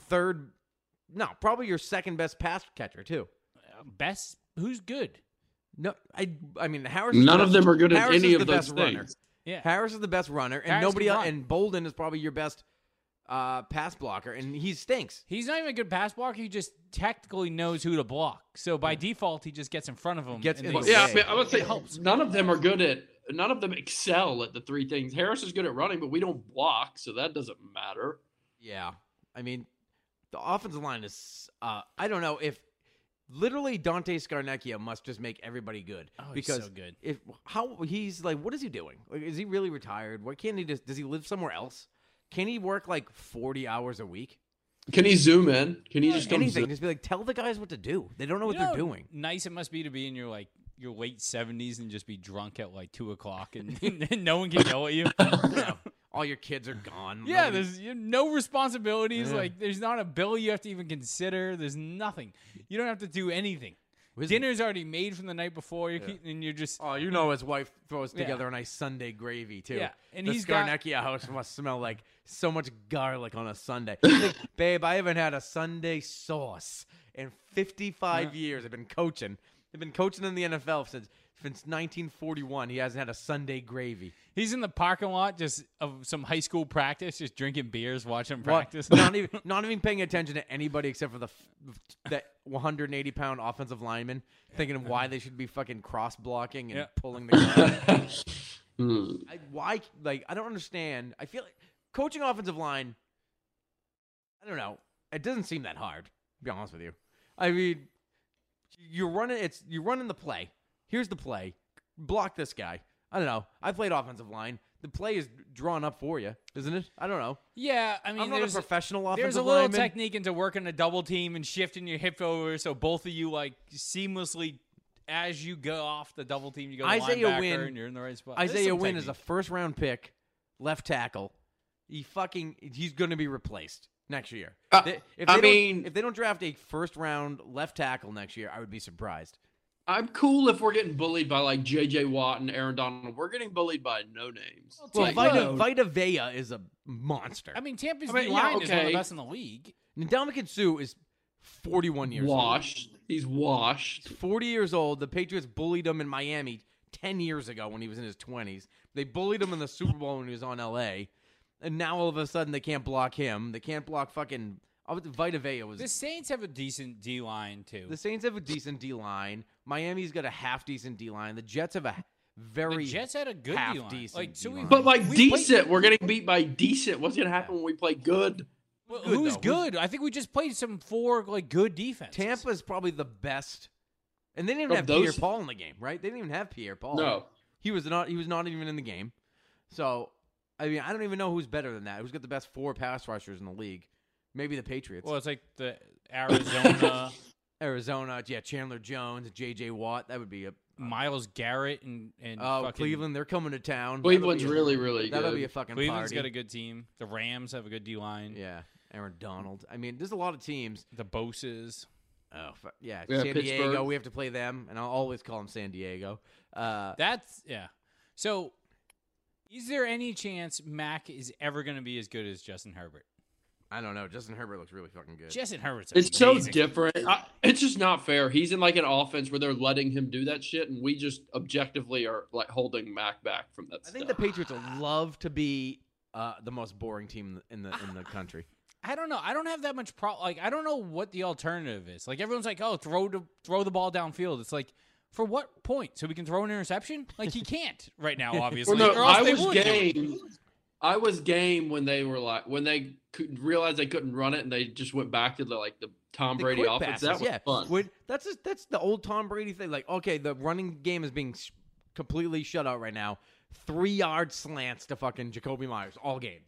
second best pass catcher, too. Best? Who's good? No, I mean, Harris. is None the of best- them are good at Harris any is of the those best things. runner. Yeah. Harris is the best runner, and Harris nobody can else. run. And Bolden is probably your best pass blocker, and he stinks. He's not even a good pass blocker. He just tactically knows who to block. So by default, he just gets in front of him. Gets and in they- the Yeah, way. I, mean, I would say It helps. none of them are good at. None of them excel at the three things. Harris is good at running, but we don't block, so that doesn't matter. Yeah, I mean, the offensive line is. I don't know if literally Dante Scarnecchia must just make everybody good Oh, he's because so good. if how he's like, what is he doing? Like, is he really retired? Why can't he just? Does he live somewhere else? Can he work like 40 hours a week? Can he zoom in? Can he just come Anything? zoom? Just be like, tell the guys what to do. They don't know what You know they're how doing. Nice it must be to be in your late 70s and just be drunk at like 2:00 and no one can yell at you. All your kids are gone. Yeah, Nobody- there's no responsibilities. Yeah. Like, there's not a bill you have to even consider. There's nothing. You don't have to do anything. His- Dinner's already made from the night before, and you're just Oh, you know his wife throws Yeah. together a nice Sunday gravy too. Yeah, and the he's got- Scarnecchia house must smell like so much garlic on a Sunday. He's like, babe, I haven't had a Sunday sauce in 55 years. I've been coaching. I've been coaching in the NFL since 1941. He hasn't had a Sunday gravy. he's in the parking lot just of some high school practice, just drinking beers, watching What? practice. not even paying attention to anybody except for that 180-pound offensive lineman, thinking of why they should be fucking cross blocking and Yeah. pulling the guard. Hmm. I don't understand. I feel like coaching offensive line, I don't know. It doesn't seem that hard, to be honest with you. I mean, you're running the play. Here's the play. Block this guy. I don't know. I played offensive line. The play is drawn up for you, isn't it? I don't know. Yeah, I mean, I'm not a there's professional offensive there's a little lineman. technique into working a double team and shifting your hip over so both of you like seamlessly as you go off the double team, you go to Isaiah linebacker Wynn- and you're in the right spot. There's Isaiah some Wynn is a technique. first-round pick, left tackle. He's going to be replaced next year. If they don't draft a first-round left tackle next year, I would be surprised. I'm cool if we're getting bullied by like J.J. Watt and Aaron Donald. We're getting bullied by no names. Well, Like, Vita Vea is a monster. I mean, Tampa's I mean, D line yeah, is one of the okay. best in the league. Ndamukong Suh is 41 years old. Washed. He's washed. 40 years old. The Patriots bullied him in Miami 10 years ago when he was in his 20s. They bullied him in the Super Bowl when he was on L.A. And now all of a sudden they can't block him. They can't block fucking Vita Vea was. The Saints have a decent D line too. The Saints have a decent D-line. Miami's got a half-decent D-line. The Jets have a very The Jets had a good D line. half-decent Like, so D-line. But like we decent, we're getting beat by decent. What's gonna happen when we play good? Well, good, who's though? good? I think we just played some 4 good defenses. Tampa's probably the best, and they didn't even Of have those- Pierre-Paul in the game, right? They didn't even have Pierre-Paul. No. He was not even in the game. So, I mean, I don't even know who's better than that. Who's got the best 4 pass rushers in the league? Maybe the Patriots. Well, it's like the Arizona, yeah, Chandler Jones, J.J. Watt. That would be a Miles Garrett and fucking Cleveland. They're coming to town. Cleveland's That'll be a- really, really That'll good. be a fucking Cleveland's party. got a good team. The Rams have a good D line. Yeah, Aaron Donald. I mean, there's a lot of teams. The Boses. Oh, yeah, Yeah, San Diego. Pittsburgh. We have to play them, and I'll always call them San Diego. That's yeah. So, is there any chance Mac is ever going to be as good as Justin Herbert? I don't know. Justin Herbert looks really fucking good. Justin Herbert's It's amazing. so different. It's just not fair. He's in like an offense where they're letting him do that shit, and we just objectively are like holding Mac back from that I think stuff. the Patriots would love to be the most boring team in the country. I don't know. I don't have that much I don't know what the alternative is. Like everyone's like, "Oh, throw the ball downfield." It's like, for what point? So we can throw an interception? Like he can't right now, obviously. Well, no, or else I they was would do it. game. I was game when they were like when they couldn't realize they couldn't run it, and they just went back to the Tom The Brady quick offense. passes, That was yeah. fun. That's the old Tom Brady thing. Like, okay, the running game is being completely shut out right now. 3-yard slants to fucking Jacoby Myers all game.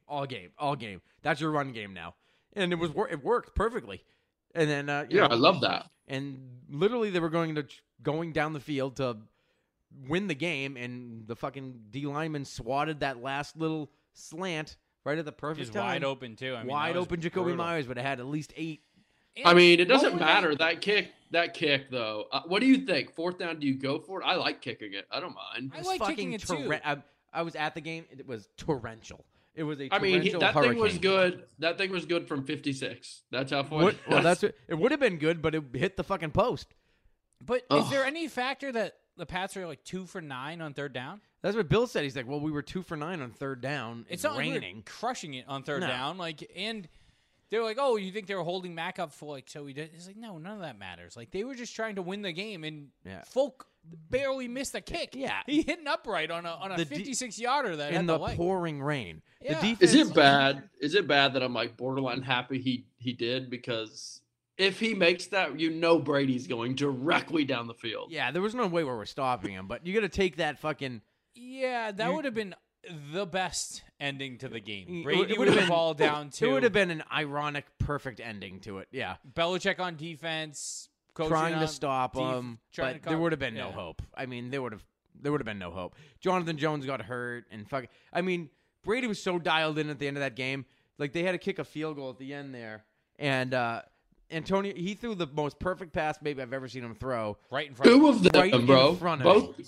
That's your run game now, and it worked perfectly. And then Yeah, I love that. And literally, they were going down the field to win the game, and the fucking D lineman swatted that last little slant right at the perfect Just time. wide open too. I mean, Wide that was open Jacoby brutal. Myers would have had at least 8. I mean, it What doesn't were matter. they- That kick though. What do you think? 4th down, do you go for it? I like kicking it. I don't mind. I like kicking it too. I was at the game. It was torrential. It was a I mean, torrential that hurricane. thing was good. That thing was good from 56. That's how far. Well, it would have been good, but it hit the fucking post. But is Ugh. there any factor that the Pats are like 2 for 9 on 3rd down? That's what Bill said. He's like, well, we were 2 for 9 on 3rd down. It's It's not like we were raining. crushing it on 3rd No. down. And they were like, "Oh, you think they were holding Mac up for so he did?" It's like, no, none of that matters. Like they were just trying to win the game, and Yeah. Folk barely missed a kick. Yeah. he hit an upright on a The 56-yarder that in had the the leg. pouring rain. Yeah. The defense. Is it bad? Is it bad that I'm like borderline happy he did? Because if he makes that, Brady's going directly down the field. Yeah, there was no way where we're stopping him. But you got to take that fucking. Yeah, that You- would have been the best ending to the game. It Brady would would have have been- ball down It to would have been an ironic, perfect ending to it. Yeah. Belichick on defense, coaching Trying to on stop him, trying but to there would have been no yeah. hope. I mean, there would have been no hope. Jonathan Jones got hurt, and I mean, Brady was so dialed in at the end of that game. Like they had to kick a field goal at the end there, and Antonio he threw the most perfect pass maybe I've ever seen him throw. right in front. Two of them, Right in bro. front of Both.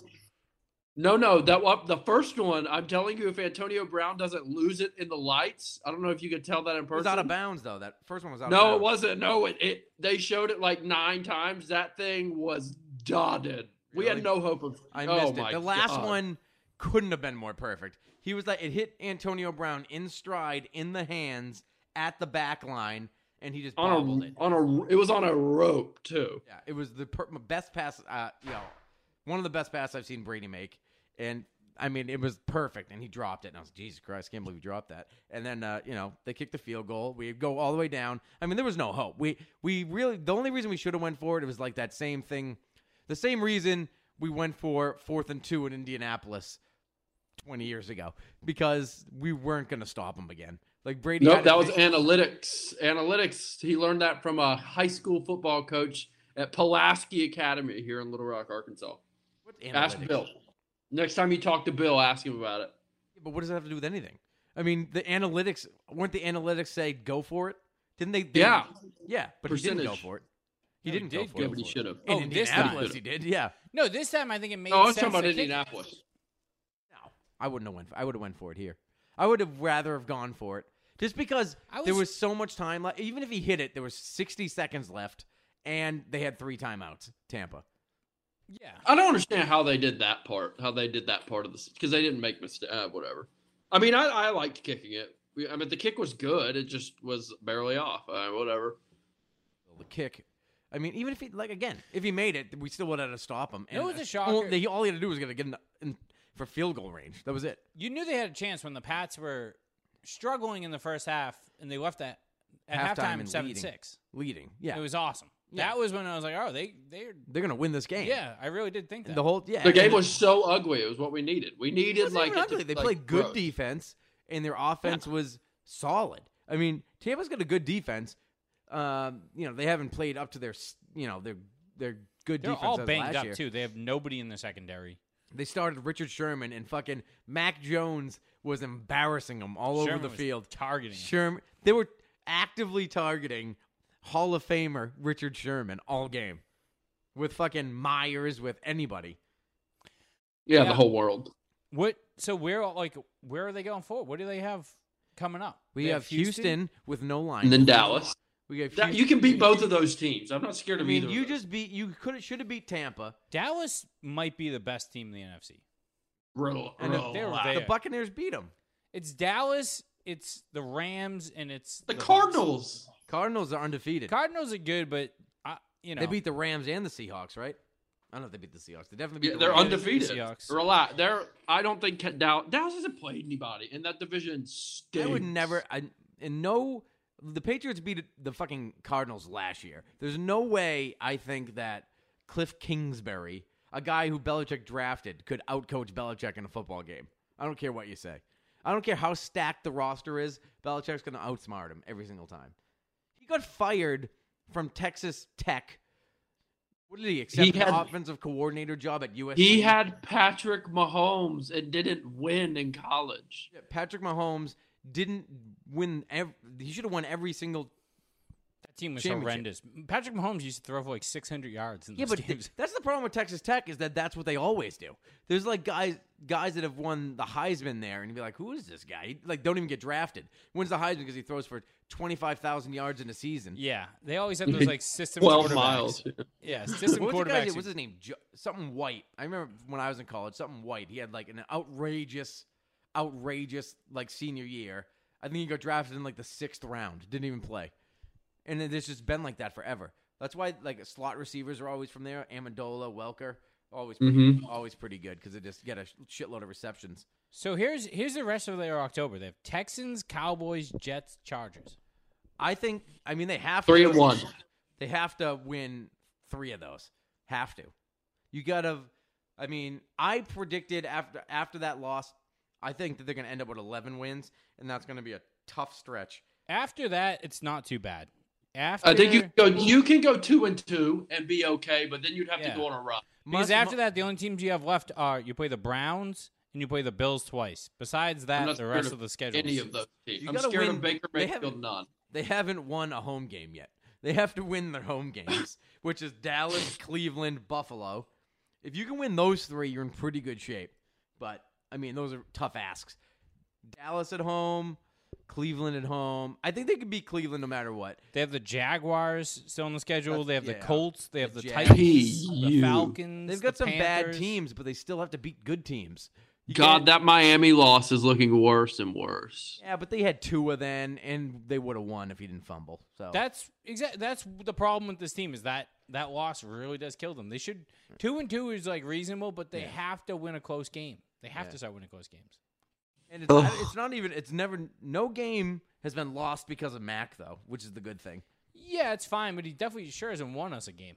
No, the first one. I'm telling you, if Antonio Brown doesn't lose it in the lights, I don't know if you could tell that in It person. was out of bounds though. That first one was out of No, bounds. it wasn't. No, they showed it like 9 times. That thing was dotted. We had Really? no hope of. I oh missed it. my The last God. one couldn't have been more perfect. He was like, it hit Antonio Brown in stride, in the hands, at the back line, and he just bobbled it. It was on a rope too. Yeah, it was the best pass. One of the best passes I've seen Brady make, and I mean it was perfect. And he dropped it, and I was Jesus Christ, can't believe he dropped that. And then they kicked the field goal. We go all the way down. I mean there was no hope. We really the only reason we should have went for it was like that same thing, the same reason we went for 4th and 2 in Indianapolis 20 years ago because we weren't going to stop him again. Like Brady. Nope, had that to was pick- analytics. Analytics. He learned that from a high school football coach at Pulaski Academy here in Little Rock, Arkansas. What's Ask analytics? Bill. Next time you talk to Bill, ask him about it. But what does that have to do with anything? I mean, the analytics weren't the analytics say go for it? Didn't they? Yeah. Yeah, but he didn't go Percentage. for it. He No, he didn't did go for go it. Yeah, but he should have. In Oh, this time. Indianapolis, he did. Yeah. No, this time I think it made Oh, I'm sense. talking about to kick it. Indianapolis. No, I wouldn't have went. I would have went for it here. I would have rather have gone for it just because there was so much time left. Even if he hit it, there was 60 seconds left, and they had 3 timeouts. Tampa. Yeah. I don't understand how they did that part. How they did that part of this because they didn't make mistakes. Whatever. I mean, I liked kicking it. I mean, the kick was good. It just was barely off. Whatever. The kick. I mean, even if he if he made it, we still would have had to stop him. You know And, what's a shocker? all he had to do was get in for field goal range. That was it. You knew they had a chance when the Pats were struggling in the first half, and they left that at halftime, and 7-6. leading. Yeah, It was awesome. Yeah. That was when I was like, oh, they're gonna win this game. yeah, I really did think that. The whole The game was so ugly. It was what we needed. We It needed wasn't like even it ugly. to, They like, played good gross. defense, and their offense was solid. I mean, Tampa's got a good defense. They haven't played up to their good They're defense all as banged last up year. too. They have nobody in the secondary. They started Richard Sherman, and fucking Mac Jones was embarrassing them all over Sherman the was field. targeting him. Sherman, they were actively targeting Hall of Famer Richard Sherman all game with fucking Myers, with anybody. Yeah, Yeah. the whole world. What? So where are they going forward? What do they have coming up? We They have Houston with no line. And then Dallas. We have That, you can beat both of those teams. I'm not scared I of mean, either. you of those. just beat. You should have beat Tampa. Dallas might be the best team in the NFC. And they're the there. Buccaneers beat them. It's Dallas, it's the Rams, and it's the Bucs. Cardinals. Cardinals are undefeated. Cardinals are good, but They beat the Rams and the Seahawks, right? I don't know if they beat the Seahawks. They definitely beat Yeah, the they're Rams. undefeated. Seahawks. Relax. I don't think Dallas hasn't played anybody, and that division stinks. I would never. The Patriots beat the fucking Cardinals last year. There's no way I think that Cliff Kingsbury, a guy who Belichick drafted, could outcoach Belichick in a football game. I don't care what you say. I don't care how stacked the roster is. Belichick's going to outsmart him every single time. He got fired from Texas Tech. What did he accept? He the had- offensive coordinator job at USC. He had Patrick Mahomes and didn't win in college. Patrick Mahomes didn't win. He should have won every single. That team was Championship. horrendous. Patrick Mahomes used to throw for like 600 yards in Yeah, those but games. that's the problem with Texas Tech is that that's what they always do. There's like guys that have won the Heisman there, and you'd be like, "Who is this guy?" He, like, don't even get drafted. Wins the Heisman because he throws for 25,000 yards in a season. Yeah, they always have those like system 12 quarterbacks. miles. Yeah, system What was the quarterbacks. guy's, what's his name? Something White. I remember when I was in college. Something White. He had like an outrageous like senior year. I think he got drafted in like the 6th round. Didn't even play. And it's just been like that forever. That's why like slot receivers are always from there. Amendola, Welker, always pretty good because they just get a shitload of receptions. So here's the rest of their October. They have Texans, Cowboys, Jets, Chargers. I mean, they have 3-1. They have to win 3 of those. Have to. You gotta. I mean, I predicted after that loss, I think that they're gonna end up with 11 wins, and that's gonna be a tough stretch. After that, it's not too bad. After I think you can go 2-2 and be okay, but then you'd have Yeah. to go on a run. because after that, the only teams you have left are you play the Browns and you play the Bills twice. Besides I'm that, not the scared rest of the schedule. Any of those teams. You I'm gotta scared win- of Baker they Mayfield. haven't- None. They haven't won a home game yet. They have to win their home games, which is Dallas, Cleveland, Buffalo. If you can win those 3, you're in pretty good shape. But, I mean, those are tough asks. Dallas at home, Cleveland at home. I think they could beat Cleveland no matter what. They have the Jaguars still on the schedule. They have the yeah. Colts. They have The the Jags. Titans, the You. Falcons. They've got the some bad Panthers. teams, but they still have to beat good teams. You God, can't- that Miami loss is looking worse and worse. Yeah, but they had Tua then, and they would have won if he didn't fumble. So That's the problem with this team is that loss really does kill them. They should 2-2 is like reasonable, but they have to win a close game. They have to start winning close games. and it's not even. It's never. No game has been lost because of Mac though, which is the good thing. Yeah, it's fine, but he definitely sure hasn't won us a game.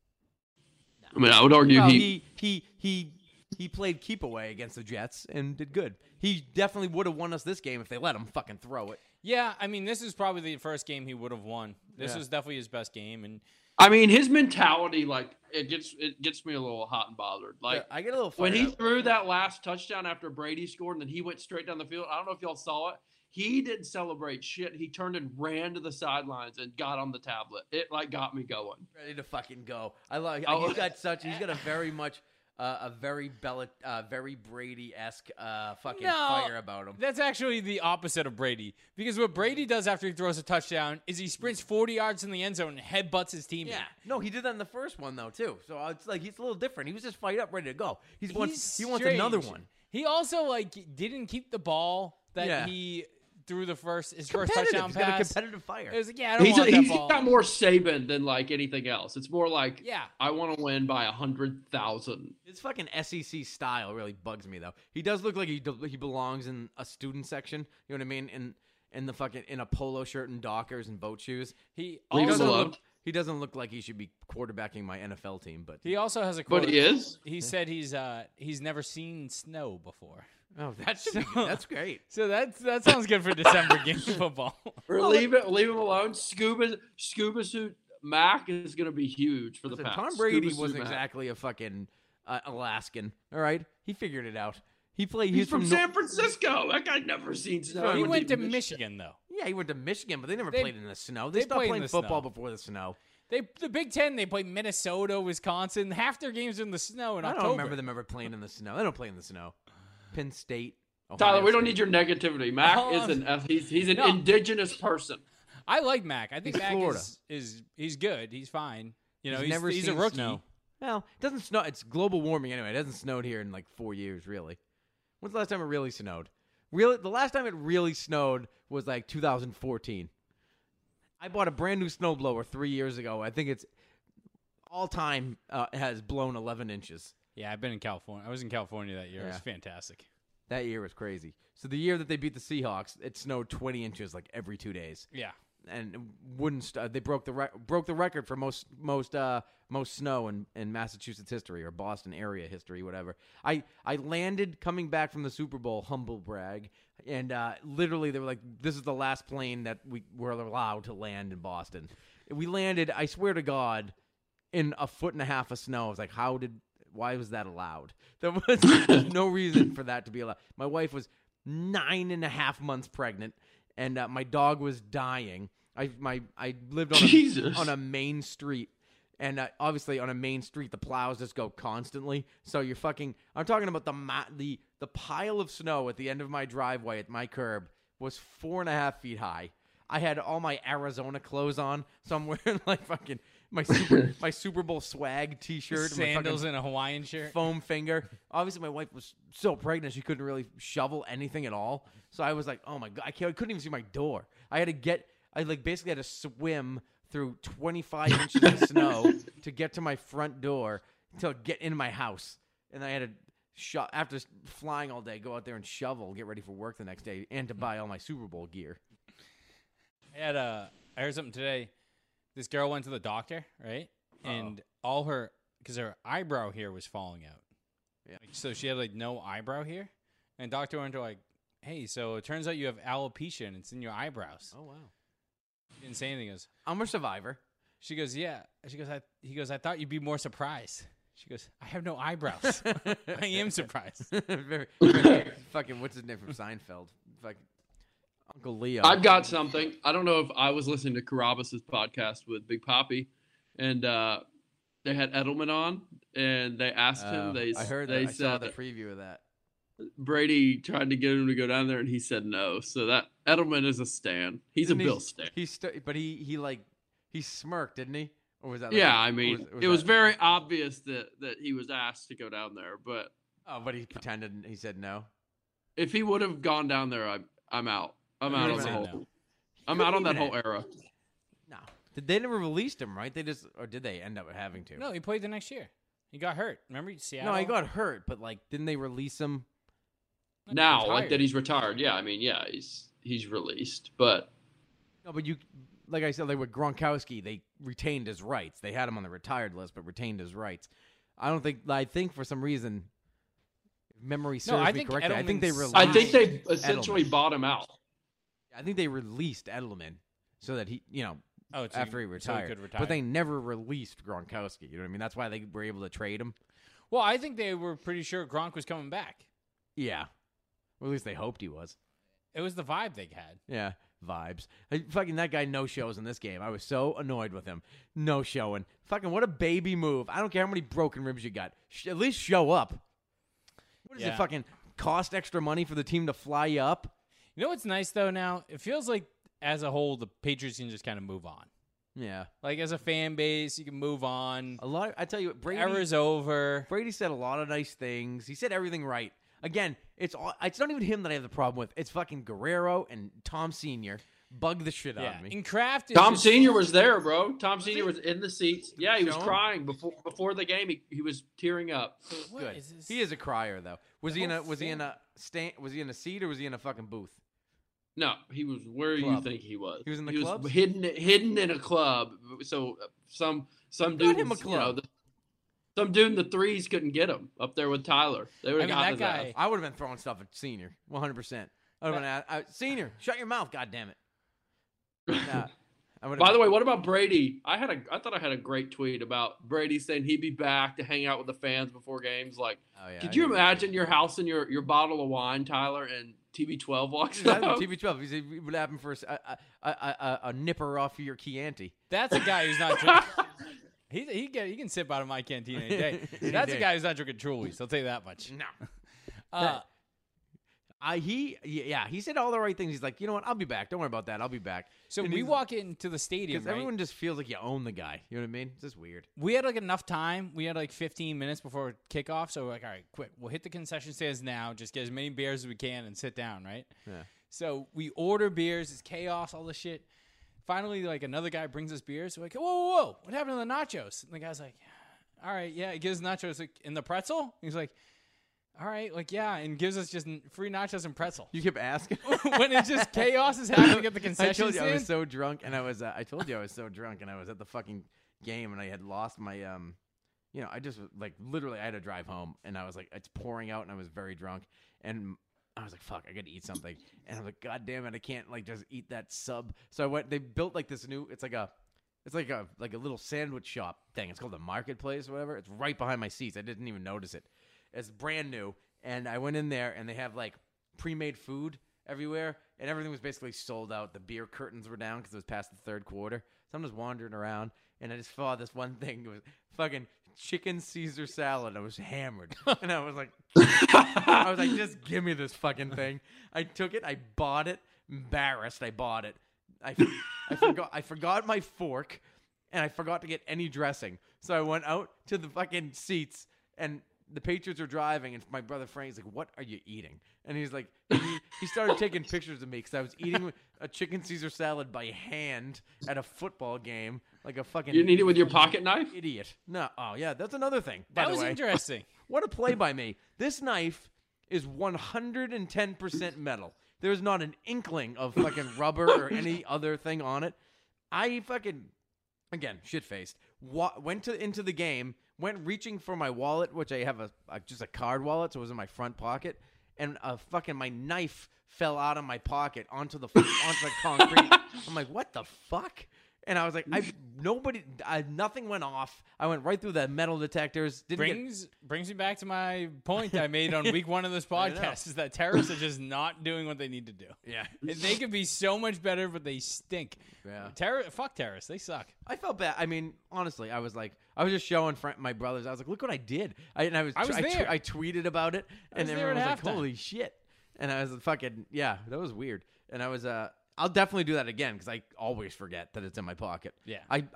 I mean, I would argue Well, he he played keep away against the Jets and did good. He definitely would have won us this game if they let him fucking throw it. Yeah, I mean, this is probably the first game he would have won. This Yeah. was definitely his best game, and I mean, his mentality, like, it gets me a little hot and bothered. Like, I get a little when fired he up. threw that last touchdown after Brady scored and then he went straight down the field, I don't know if y'all saw it. He didn't celebrate shit. He turned and ran to the sidelines and got on the tablet. It, like, got me going. ready to fucking go. I love. Oh. He's got a very much. A very very Brady-esque fucking No. fire about him. that's actually the opposite of Brady. Because what Brady does after he throws a touchdown is he sprints 40 yards in the end zone and headbutts his teammate. Yeah, no, he did that in the first one though too. So it's like he's a little different. He was just fired up, ready to go. He wants another strange. one. He also didn't keep the ball that Yeah. he threw his first Competitive. touchdown He's got a pass. competitive fire. It was like, yeah, I don't He's want that ball. got more Saban than, like, anything else. It's more like, Yeah. I want to win by 100,000. His fucking SEC style really bugs me though. He does look like he belongs in a student section. You know what I mean? in a polo shirt and Dockers and boat shoes. He Leave him also alone. He doesn't look like he should be quarterbacking my NFL team, but he also has a quote. But he is. He said he's never seen snow before. oh, that's great. So that sounds good for December game football. Or leave him alone. Scuba suit Mac is going to be huge for the Listen, Pats. Tom Brady Scuba wasn't suit Mac. exactly a fucking Alaskan. All right, he figured it out. He's from San Francisco. That guy never seen snow. He went to Michigan. Michigan though. Yeah, he went to Michigan, but they never They- played in the snow. They they stopped played in playing the football snow. before the snow. The Big Ten, they played Minnesota, Wisconsin. Half their games are in the snow in I October. don't remember them ever playing in the snow. They don't play in the snow. Penn State. Tyler, Ohio we don't State. need your negativity. Mac Oh, is he's an no. indigenous person. I like Mac. I think He's Mac Florida. is he's good. He's fine. You know, He's he's never he's a seen rookie. snow. Well, it doesn't snow. It's global warming anyway. It hasn't snowed here in like 4 years, really. When's the last time it really snowed? Really, the last time it really snowed was like 2014. I bought a brand new snowblower 3 years ago. I think it's all time has blown 11 inches. Yeah, I've been in California. I was in California that year. It was Yeah. fantastic. That year was crazy. So the year that they beat the Seahawks, it snowed 20 inches like every 2 days. Yeah. And they broke the record for most snow in Massachusetts history or Boston area history, whatever. I landed coming back from the Super Bowl, humble brag, and literally they were like, "This is the last plane that we were allowed to land in Boston." We landed, I swear to God, in a foot and a half of snow. I was like, why was that allowed? There was no reason for that to be allowed. My wife was 9.5 months pregnant, and my dog was dying. I lived on a main street, and obviously on a main street the plows just go constantly. So you're fucking. I'm talking about the pile of snow at the end of my driveway at my curb was 4.5 feet high. I had all my Arizona clothes on, so I'm wearing like fucking my Super Bowl swag T-shirt, and my Sandals fucking and a Hawaiian shirt. foam finger. Obviously, my wife was so pregnant she couldn't really shovel anything at all. So I was like, oh my God, I couldn't even see my door. I basically had to swim through 25 inches of snow to get to my front door to get in my house. And I had to, after flying all day, go out there and shovel, get ready for work the next day, and to buy all my Super Bowl gear. I heard something today. This girl went to the doctor, right? And because her eyebrow hair was falling out. Yeah. So she had like no eyebrow hair. And doctor went to like, hey, so it turns out you have alopecia and it's in your eyebrows. Oh, wow. She didn't say anything. He goes, I'm a survivor. she goes, yeah. He goes, I thought you'd be more surprised. She goes, I have no eyebrows. I am surprised. very, fucking, what's his name from Seinfeld? Fucking Uncle Leo. I've got something. I don't know if I was listening to Carabas' podcast with Big Papi, and they had Edelman on, and they asked him. I heard that. I saw the preview of that. Brady tried to get him to go down there, and he said no. So that Edelman is a stan. He's a Bill stan. But he smirked, didn't he? Or was that? Yeah, I mean, was it was that- very obvious that he was asked to go down there. But Oh, but he pretended. And he said no. if he would have gone down there, I'm out. I'm out on the said whole. no. I'm out on that even whole era. No, they never released him, right? Or did they end up having to? No, he played the next year. He got hurt. Remember Seattle? No, he got hurt, but like, didn't they release him? Now, like Retired. that he's retired. Yeah, I mean, yeah, he's released, but No, but like I said, like with Gronkowski, they retained his rights. They had him on the retired list, but retained his rights. I think for some reason, if memory serves I me think correctly, I think they Edelman's- released. I think they essentially bought him out. I think they released Edelman so that he, Oh, so after he so retired. could retire. But they never released Gronkowski. You know what I mean? That's why they were able to trade him. Well, I think they were pretty sure Gronk was coming back. Yeah. Or at least they hoped he was. It was the vibe they had. Yeah. Vibes. Fucking that guy no shows in this game. I was so annoyed with him. No showing. Fucking what a baby move. I don't care how many broken ribs you got. At least show up. What does Yeah. it fucking cost extra money for the team to fly you up? You know what's nice though now? It feels like as a whole the Patriots can just kind of move on. Yeah. Like as a fan base, you can move on. I tell you what, Era's over. Brady said a lot of nice things. He said everything right. Again, it's not even him that I have the problem with. It's fucking Guerrero and Tom Sr. Bug the shit out Yeah. of me. And Kraft is Tom just- Senior was there, bro. Tom Senior was in the seats. Yeah, he was Show him? crying before the game. He was tearing up. What Good. is this? He is a crier though. Was The he in whole a seat or was he in a fucking booth? No, he was where you Club. think he was. He was in the He clubs? was hidden in a club. So some dude, him a club. Some dude in the threes couldn't get him up there with Tyler. They would have I mean, got that his guy- ass. I would have been throwing stuff at Senior, 100%. I would have been Senior, shut your mouth, goddammit. Nah, By the way, what about Brady? I thought I had a great tweet about Brady saying he'd be back to hang out with the fans before games. Like, could you imagine your house and your bottle of wine, Tyler, and TB12 walks up? TB12. He said it would happen for a nipper off of your Chianti. That's a guy who's not drinking. He can sip out of my canteen any day. That's a guy who's not drinking Trulies. I'll tell you that much. No. He said all the right things. He's like, you know what? I'll be back. Don't worry about that. I'll be back. So And we he's- walk into the stadium, Because right? everyone just feels like you own the guy. You know what I mean? It's just weird. We had like enough time. We had like 15 minutes before kickoff. So we're like, all right, quick. We'll hit the concession stands now. Just get as many beers as we can and sit down, right? Yeah. So we order beers. It's chaos, all this shit. Finally, like another guy brings us beers. We're like, whoa. What happened to the nachos? And the guy's like, all right, yeah. He gives nachos like, in the pretzel. He's like, all right, like, yeah. And gives us just free nachos and pretzel. You kept asking. When it's just chaos is happening at the concession I told you I stand. was so drunk, and I was. I told you I was so drunk, and I was at the fucking game, and I had lost my. I just like literally I had to drive home, and I was like, it's pouring out, and I was very drunk, and I was like, fuck, I gotta eat something, and I was like, god damn it, I can't like just eat that sub. So I went. They built like this new. It's like a little sandwich shop thing. It's called the Marketplace or whatever. It's right behind my seats. I didn't even notice it. It's brand new, and I went in there, and they have like pre-made food everywhere, and everything was basically sold out. The beer curtains were down because it was past the third quarter. So I'm just wandering around, and I just saw this one thing. It was fucking chicken Caesar salad. I was hammered, and I was like, just give me this fucking thing. I took it. I bought it. Embarrassed, I bought it. I forgot my fork, and I forgot to get any dressing. So I went out to the fucking seats, and the Patriots are driving, and my brother Frank's like, "What are you eating?" And he's like, he started taking pictures of me because I was eating a chicken Caesar salad by hand at a football game, like a fucking. You didn't eat it with your pocket knife? Idiot. No. Oh yeah, that's another thing. By That the was way. interesting. What a play by me. This knife is 110% metal. There's not an inkling of fucking rubber or any other thing on it. I fucking, again, shit-faced, went into the game, went reaching for my wallet, which I have just a card wallet, so it was in my front pocket, and my knife fell out of my pocket onto the concrete. I'm like, what the fuck? And I was like, nothing went off. I went right through the metal detectors. Brings me back to my point I made on week one of this podcast is that terrorists are just not doing what they need to do. Yeah. And they could be so much better, but they stink. Yeah. Fuck terrorists. They suck. I felt bad. I mean, honestly, I was just showing my brothers. I was like, look what I did. I was there. I tweeted about it, and everyone was like, holy shit. And I was fucking, yeah, that was weird. And I was, I'll definitely do that again because I always forget that it's in my pocket. Yeah.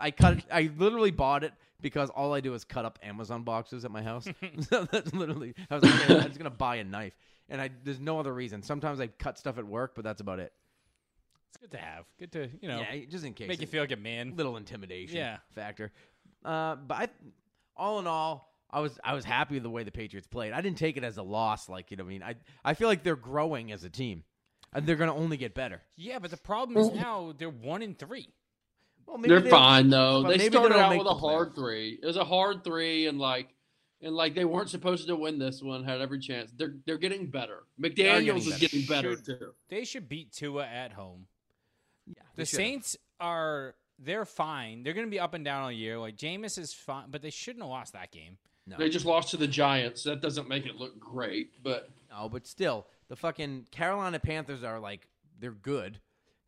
I literally bought it because all I do is cut up Amazon boxes at my house. So that's literally, I was like, okay, I'm just going to buy a knife. And there's no other reason. Sometimes I cut stuff at work, but that's about it. It's good to have. Good to, just in case. make you feel like a man. Little intimidation Yeah. factor. But all in all, I was happy with the way the Patriots played. I didn't take it as a loss. Like, you know what I mean? I feel like they're growing as a team. And they're going to only get better. Yeah, but the problem is now they're 1-3. Well, They're fine though. but They maybe started they'll out make with a the hard playoffs. 3. It was a hard 3, and they weren't supposed to win this one. Had every chance. They're getting better. McDaniels is getting better too. They should beat Tua at home. Yeah, The Saints they're fine. They're going to be up and down all year. Like, Jameis is fine, but they shouldn't have lost that game. No. They just lost to the Giants. That doesn't make it look great, but No, but still, the fucking Carolina Panthers are like, they're good.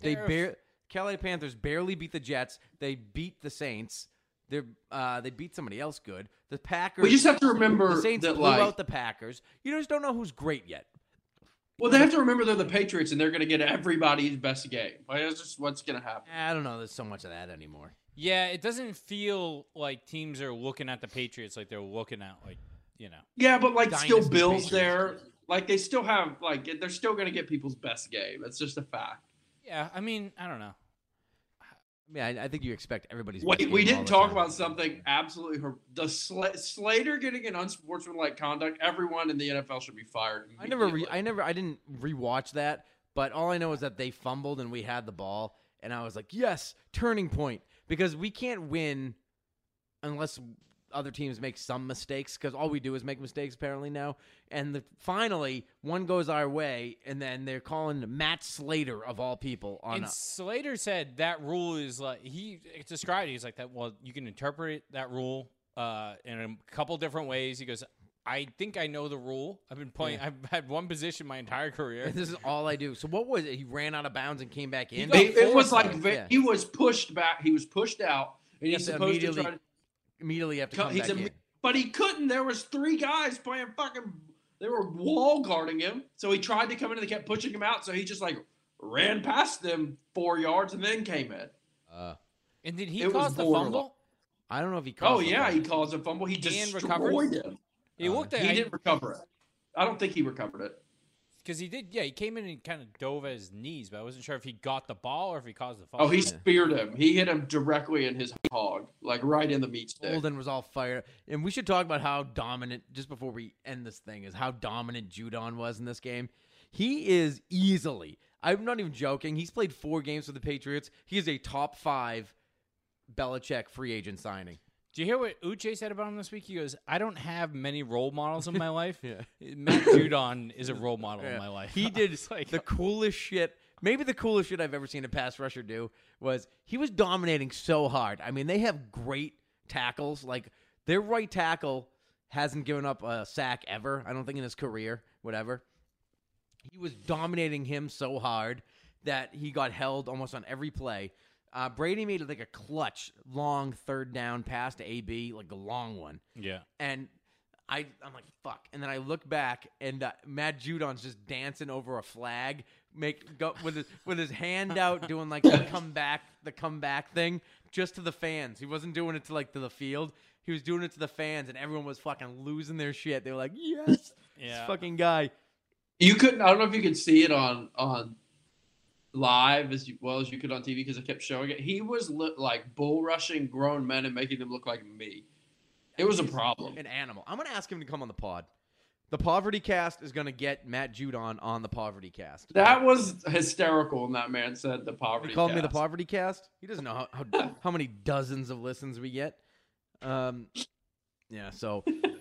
Carolina Panthers barely beat the Jets. They beat the Saints. They beat somebody else good. The Packers. we just have to remember the Saints that blew out the Packers. You just don't know who's great yet. well, they have to remember they're the Patriots, and they're going to get everybody's best game. Like, that's just what's going to happen. I don't know. There's so much of that anymore. Yeah, it doesn't feel like teams are looking at the Patriots like they're looking at, like, Yeah, but still Dynasty Bills Patriots. there. Like, they still have they're still going to get people's best game. It's just a fact. Yeah, I mean, I don't know. Yeah, I think you expect everybody's. Wait, best we game all didn't the talk time. about something absolutely Slater getting an unsportsmanlike conduct. Everyone in the NFL should be fired. I didn't rewatch that, But all I know is that they fumbled and we had the ball, and I was like, yes, turning point, because we can't win unless other teams make some mistakes, because all we do is make mistakes apparently now. And finally, one goes our way, and then they're calling Matt Slater of all people on. And Slater said that rule is like he described it. He's like that. Well, you can interpret that rule in a couple different ways. He goes, I think I know the rule. I've been playing. Yeah. I've had one position my entire career. And this is all I do. So what was it? He ran out of bounds and came back in. It was like he was pushed back. He was pushed out, and he's supposed to try to immediately have to come back in. But he couldn't. There was 3 guys playing fucking. They were wall guarding him. So he tried to come in and they kept pushing him out. So he just like ran past them 4 yards and then came in. And did he cause the fumble? I don't know if he caused he caused a fumble. He destroyed him. He looked at He didn't recover it. I don't think he recovered it. Because he did, he came in and kind of dove at his knees, but I wasn't sure if he got the ball or if he caused the fumble. Oh, he speared him. He hit him directly in his hog, like right in the meat stick. Holden was all fired. And we should talk about how dominant, just before we end this thing, is how dominant Judon was in this game. He is easily, I'm not even joking, he's played 4 games for the Patriots. He is a top 5 Belichick free agent signing. Do you hear what Uche said about him this week? He goes, I don't have many role models in my life. Matt Judon is a role model in my life. He did the coolest shit. Maybe the coolest shit I've ever seen a pass rusher do was he was dominating so hard. I mean, they have great tackles. Like, their right tackle hasn't given up a sack ever, I don't think, in his career, whatever. He was dominating him so hard that he got held almost on every play. Brady made like a clutch, long 3rd down pass to AB, like a long one. Yeah. And I'm like, fuck. And then I look back, and Matt Judon's just dancing over a flag, with his hand out, doing like the comeback thing, just to the fans. He wasn't doing it to the field. He was doing it to the fans, and everyone was fucking losing their shit. They were like, yes, this fucking guy. You couldn't. I don't know if you could see it on live as well as you could on TV because I kept showing it. He was like bull rushing grown men and making them look like me. It was a problem. An animal. I'm going to ask him to come on the pod. The Poverty Cast is going to get Matt Judon on the Poverty Cast. That was hysterical when that man said the Poverty Cast. He called me the Poverty Cast? He doesn't know how many dozens of listens we get. So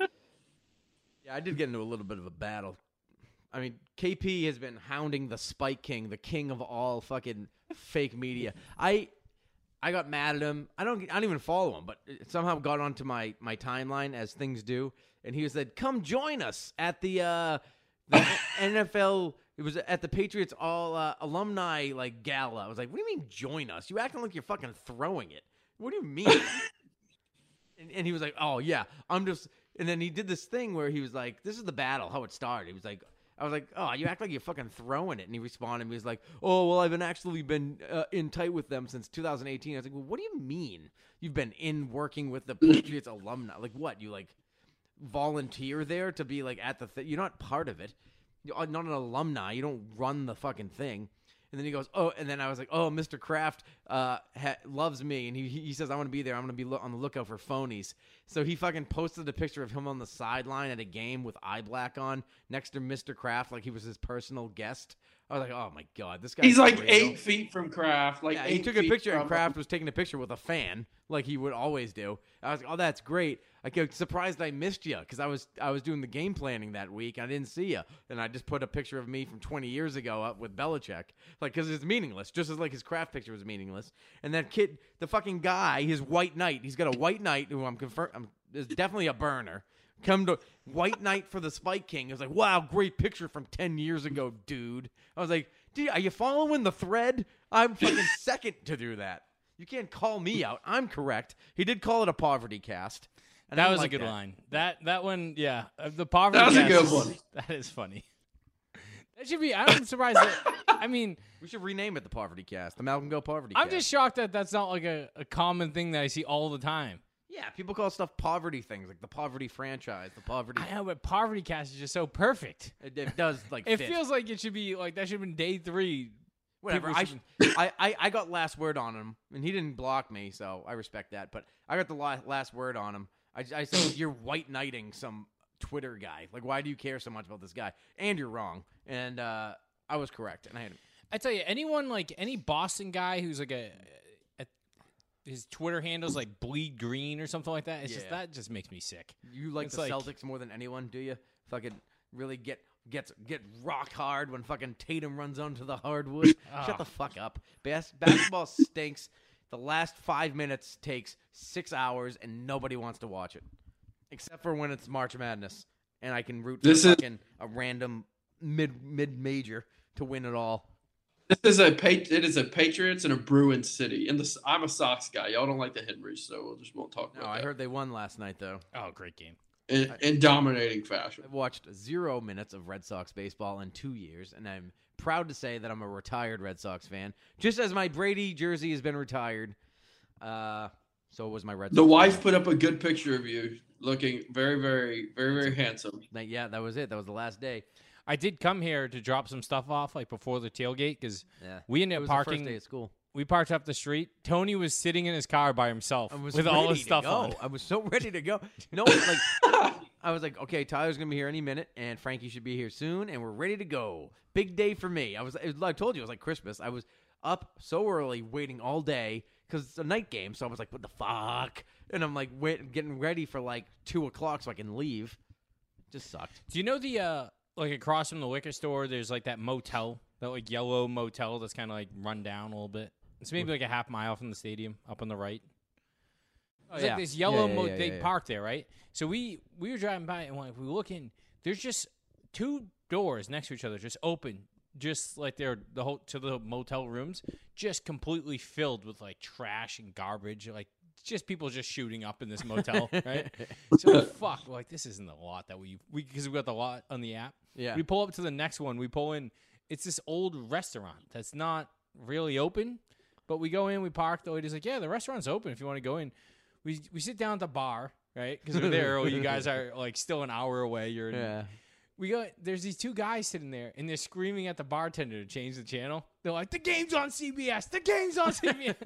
I did get into a little bit of a battle. I mean, KP has been hounding the Spike King, the king of all fucking fake media. I got mad at him. I don't even follow him, but it somehow got onto my timeline, as things do. And he said, "Come join us at the NFL." It was at the Patriots all alumni gala. I was like, "What do you mean join us? You acting like you're fucking throwing it. What do you mean?" and he was like, "Oh yeah, I'm just." And then he did this thing where he was like, "This is the battle. How it started." He was like. I was like, oh, you act like you're fucking throwing it. And he responded, he was like, oh, well, I've actually been in tight with them since 2018. I was like, well, what do you mean you've been in working with the Patriots alumni? Like, what? You, volunteer there to be, at the thing? You're not part of it. You're not an alumni. You don't run the fucking thing. And then he goes, oh, and then I was like, oh, Mr. Kraft loves me. And he says, I want to be there. I'm going to be on the lookout for phonies. So he fucking posted a picture of him on the sideline at a game with eye black on next to Mr. Kraft, like he was his personal guest. I was like, oh, my God. This guy. He's like 8 feet from Kraft. He took a picture, and Kraft was taking a picture with a fan, like he would always do. I was like, oh, that's great. I get surprised I missed you because I was doing the game planning that week. And I didn't see you. And I just put a picture of me from 20 years ago up with Belichick, because it's meaningless, just as his Kraft picture was meaningless. And that kid, the fucking guy, his White Knight, he's got a White Knight who I'm confirmed is definitely a burner. Come to White Knight for the Spike King. It was like, wow, great picture from 10 years ago, dude. I was like, dude, are you following the thread? I'm fucking second to do that. You can't call me out. I'm correct. He did call it a Poverty Cast. And that was a good line. That one, yeah. The Poverty Cast. That was a good one. That is funny. That should be, I'm surprised that, I mean. We should rename it the Poverty Cast. The Malcolm Go Poverty I'm Cast. just shocked that that's not a common thing that I see all the time. Yeah, people call stuff poverty things, like the Poverty Franchise, the Poverty. I know, but Poverty Cast is just so perfect. It does It fit. feels like it should be that should have been day 3. Whatever. I got last word on him, and he didn't block me, so I respect that. But I got the last word on him. I said, you're White Knighting some Twitter guy. Like, why do you care so much about this guy? And you're wrong. And I was correct, and I had. I tell you, anyone like any Boston guy who's like his Twitter handle's like Bleed Green or something like that. It's just that just makes me sick. You like It's the like- Celtics more than anyone, do you? Fucking really get rock hard when fucking Tatum runs onto the hardwood. Shut the fuck up. Basketball stinks. The last 5 minutes takes 6 hours, and nobody wants to watch it, except for when it's March Madness, and I can root for fucking a random mid major to win it all. It is a Patriots and a Bruins city. And I'm a Sox guy. Y'all don't like the Henrys, so we won't talk No, about I that. heard they won last night though. Oh, great game. In dominating fashion. I've watched 0 minutes of Red Sox baseball in 2 years, and I'm proud to say that I'm a retired Red Sox fan. Just as my Brady jersey has been retired, so was my Red Sox. The wife put up a good picture of you, looking very, very, very, very handsome. Yeah, that was it. That was the last day. I did come here to drop some stuff off like before the tailgate because we ended It up was parking. the first day of school. We parked up the street. Tony was sitting in his car by himself with all his stuff on. I was so ready to go. No, like I was like, okay, Tyler's gonna be here any minute, and Frankie should be here soon, and we're ready to go. Big day for me. I told you, it was like Christmas. I was up so early, waiting all day because it's a night game. So I was like, what the fuck? And I'm like, getting ready for like 2 o'clock so I can leave. Just sucked. Do you know the like across from the liquor store? There's like that motel, that like yellow motel that's kind of like run down a little bit. It's maybe like a half mile from the stadium, up on the right. It's like this yellow they parked there, right? So we were driving by and like we were looking. There's just 2 doors next to each other, just open, just like they're to the motel rooms, just completely filled with like trash and garbage, like just people just shooting up in this motel, right? So fuck, like this isn't the lot that we because we got the lot on the app. Yeah. We pull up to the next one. We pull in. It's this old restaurant that's not really open. But we go in, we park. The lady's like, yeah, the restaurant's open if you want to go in. We sit down at the bar, right? Because we're there early. You guys are like still an hour away. We go. There's these 2 guys sitting there, and they're screaming at the bartender to change the channel. They're like, the game's on CBS. The game's on CBS.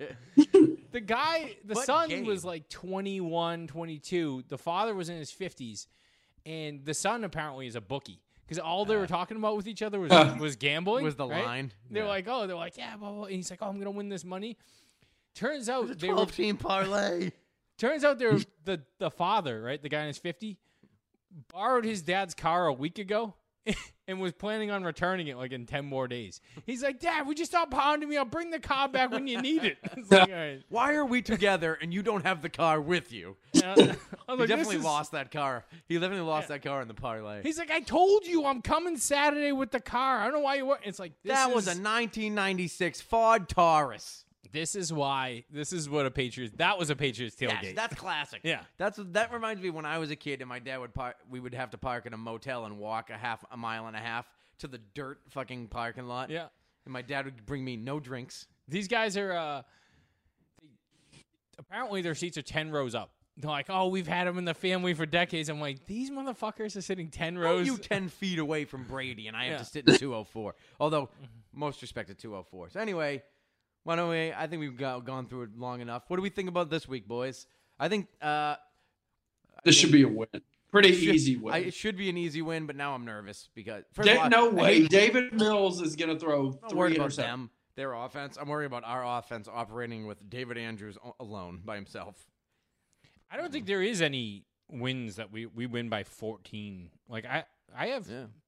The son was like 21, 22. The father was in his 50s. And the son apparently is a bookie. Because all they were talking about with each other was gambling. Was the right? line. They're like, yeah, blah, blah. And he's like, I'm going to win this money. Turns out It was a 12-team parlay. Turns out they're the father, right? The guy in his 50, borrowed his dad's car a week ago and was planning on returning it like in 10 more days. He's like, Dad, would you stop pounding me? I'll bring the car back when you need it. It's like, all right. Why are we together and you don't have the car with you? I was He like, definitely lost that car. He definitely lost that car in the parlay. He's like, I told you I'm coming Saturday with the car. I don't know why you weren't. It's like, That was a 1996 Ford Taurus. This is what a Patriots. That was a Patriots tailgate. Yes, that's classic. Yeah. That reminds me when I was a kid and my dad would we would have to park in a motel and walk a mile and a half to the dirt fucking parking lot. Yeah. And my dad would bring me no drinks. These guys are apparently their seats are 10 rows up. They're like, oh, we've had them in the family for decades. I'm like, these motherfuckers are sitting 10 rows. You 10 feet away from Brady and I have to sit in 204. Although, most respect to 204. So anyway, why don't we? I think we've gone through it long enough. What do we think about this week, boys? I think This should be a win. Pretty easy win. It should be an easy win, but now I'm nervous because No way. David Mills is going to throw I'm not 3 worried about interceptions. them, their offense. I'm worried about our offense operating with David Andrews alone by himself. I don't think there is any wins that we win by 14. Like I have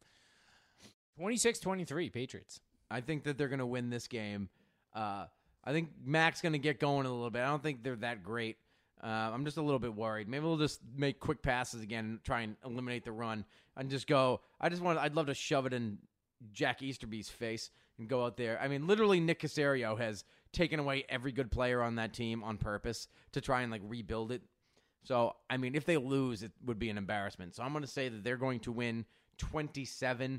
26-23 Patriots. I think that they're going to win this game. I think Mac's going to get going a little bit. I don't think they're that great. I'm just a little bit worried. Maybe we'll just make quick passes again and try and eliminate the run and just go. I'd love to shove it in Jack Easterby's face and go out there. I mean, literally Nick Caserio has taken away every good player on that team on purpose to try and like rebuild it. So, I mean, if they lose, it would be an embarrassment. So I'm going to say that they're going to win 27-10.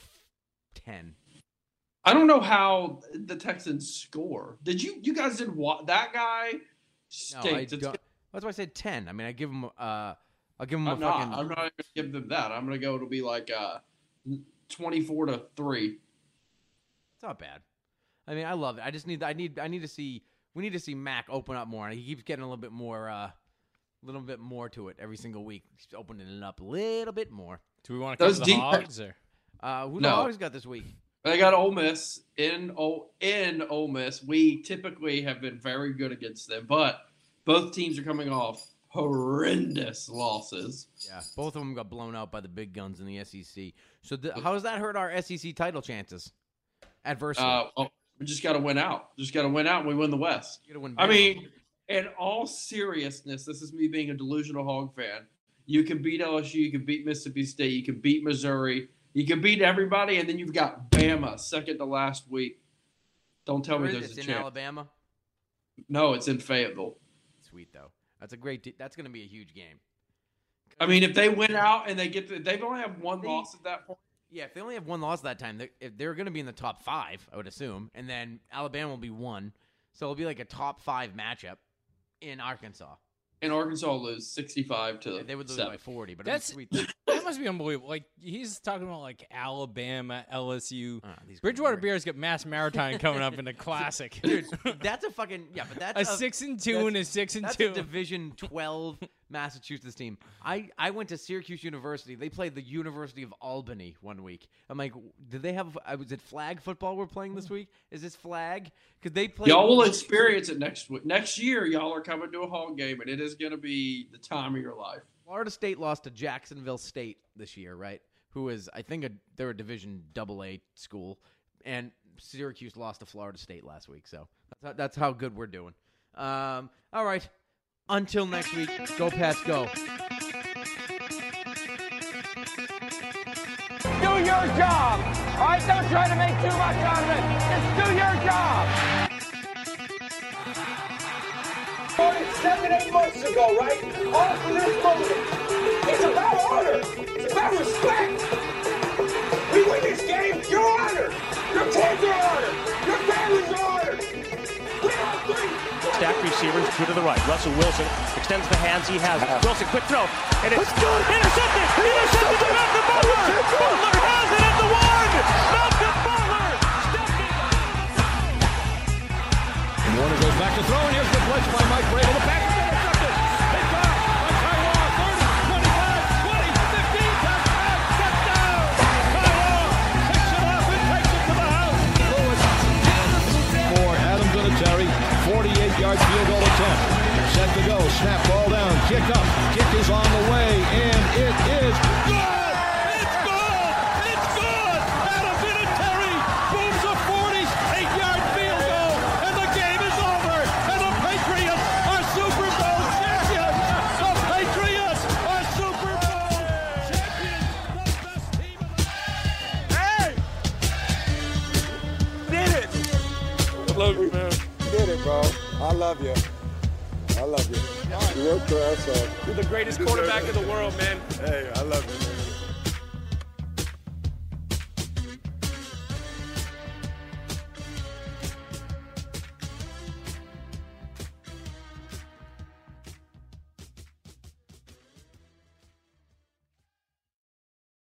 I don't know how the Texans score. Did you guys did what? That guy stinks. That's why I said 10. I mean, I give him. I'll give him I'm a fucking. not going to give them that. I'm going to go. It'll be like 24-3. It's not bad. I mean, I love it. I need to see. We need to see Mac open up more, and he keeps getting a little bit more to it every single week. He's opening it up a little bit more. Do we want to cover the Hogs or? Who the Hogs got this week? They got Ole Miss in Ole Miss. We typically have been very good against them, but both teams are coming off horrendous losses. Yeah, both of them got blown out by the big guns in the SEC. So how does that hurt our SEC title chances? Adversely. We just got to win out. Just got to win out, and we win the West. You gotta win I big. mean, in all seriousness, this is me being a delusional Hog fan. You can beat LSU, you can beat Mississippi State, you can beat Missouri, you can beat everybody, and then you've got Bama second to last week. Don't tell me there's a chance. In Alabama? No, it's in Fayetteville. Sweet though. That's a great. That's going to be a huge game. I mean, if they win out and they've only have one loss at that point. Yeah, if they only have one loss that time, they're going to be in the top 5, I would assume, and then Alabama will be 1, so it'll be like a top 5 matchup in Arkansas. And Arkansas will lose 65 to 7. They would lose by 40, but That's sweet. that must be unbelievable. Like he's talking about like Alabama, LSU, these Bridgewater guys are Bears get Mass Maritime coming up in the Classic, Dude, that's a fucking but that's a 6-2 and a 6-2. That's a Division 12 Massachusetts team. I went to Syracuse University. They played the University of Albany one week. I'm like, did they have? Was it flag football we're playing this week? Is this flag? Because they play. Y'all will experience it next week. Next year, y'all are coming to a Hog game, and it is going to be the time of your life. Florida State lost to Jacksonville State this year, right? Who is, I think, they're a Division AA school, and Syracuse lost to Florida State last week. So that's how good we're doing. All right. Until next week, go Pats, go. Do your job. All right, don't try to make too much out of it. Just do your job. 7-8 months ago, right? All for this moment. It's about honor. It's about respect. We win this game, you're honored. Your kids are honored. Your families are honored. We are three. Stacked receivers, two to the right. Russell Wilson extends the hands he has. Wilson, quick throw. And it's intercepted. Intercepted to Malcolm Butler. Butler has it at the 1. Malcolm Butler stepped in. Warner goes back to throw, and here's the blitz by Mike Vrabel. The pass is intercepted. They got it by Taiwan. 30, 25, 20, 15, touchdown. Taiwan picks it up and takes it to the house. For Adam Vinatieri, 48-yard field goal attempt. Set to go. Snap, ball down. Kick up. Kick is on the way, and it is good. It's good. It's good. Adam Vinatieri booms a 48-yard field goal, and the game is over. And the Patriots are Super Bowl champions. The Patriots are Super Bowl champions. The best team in the Hey! Did it. I love you, man. Did it, bro. I love you. I love you. You worked your ass off. You're the greatest quarterback in the world, man. Hey, I love you, man.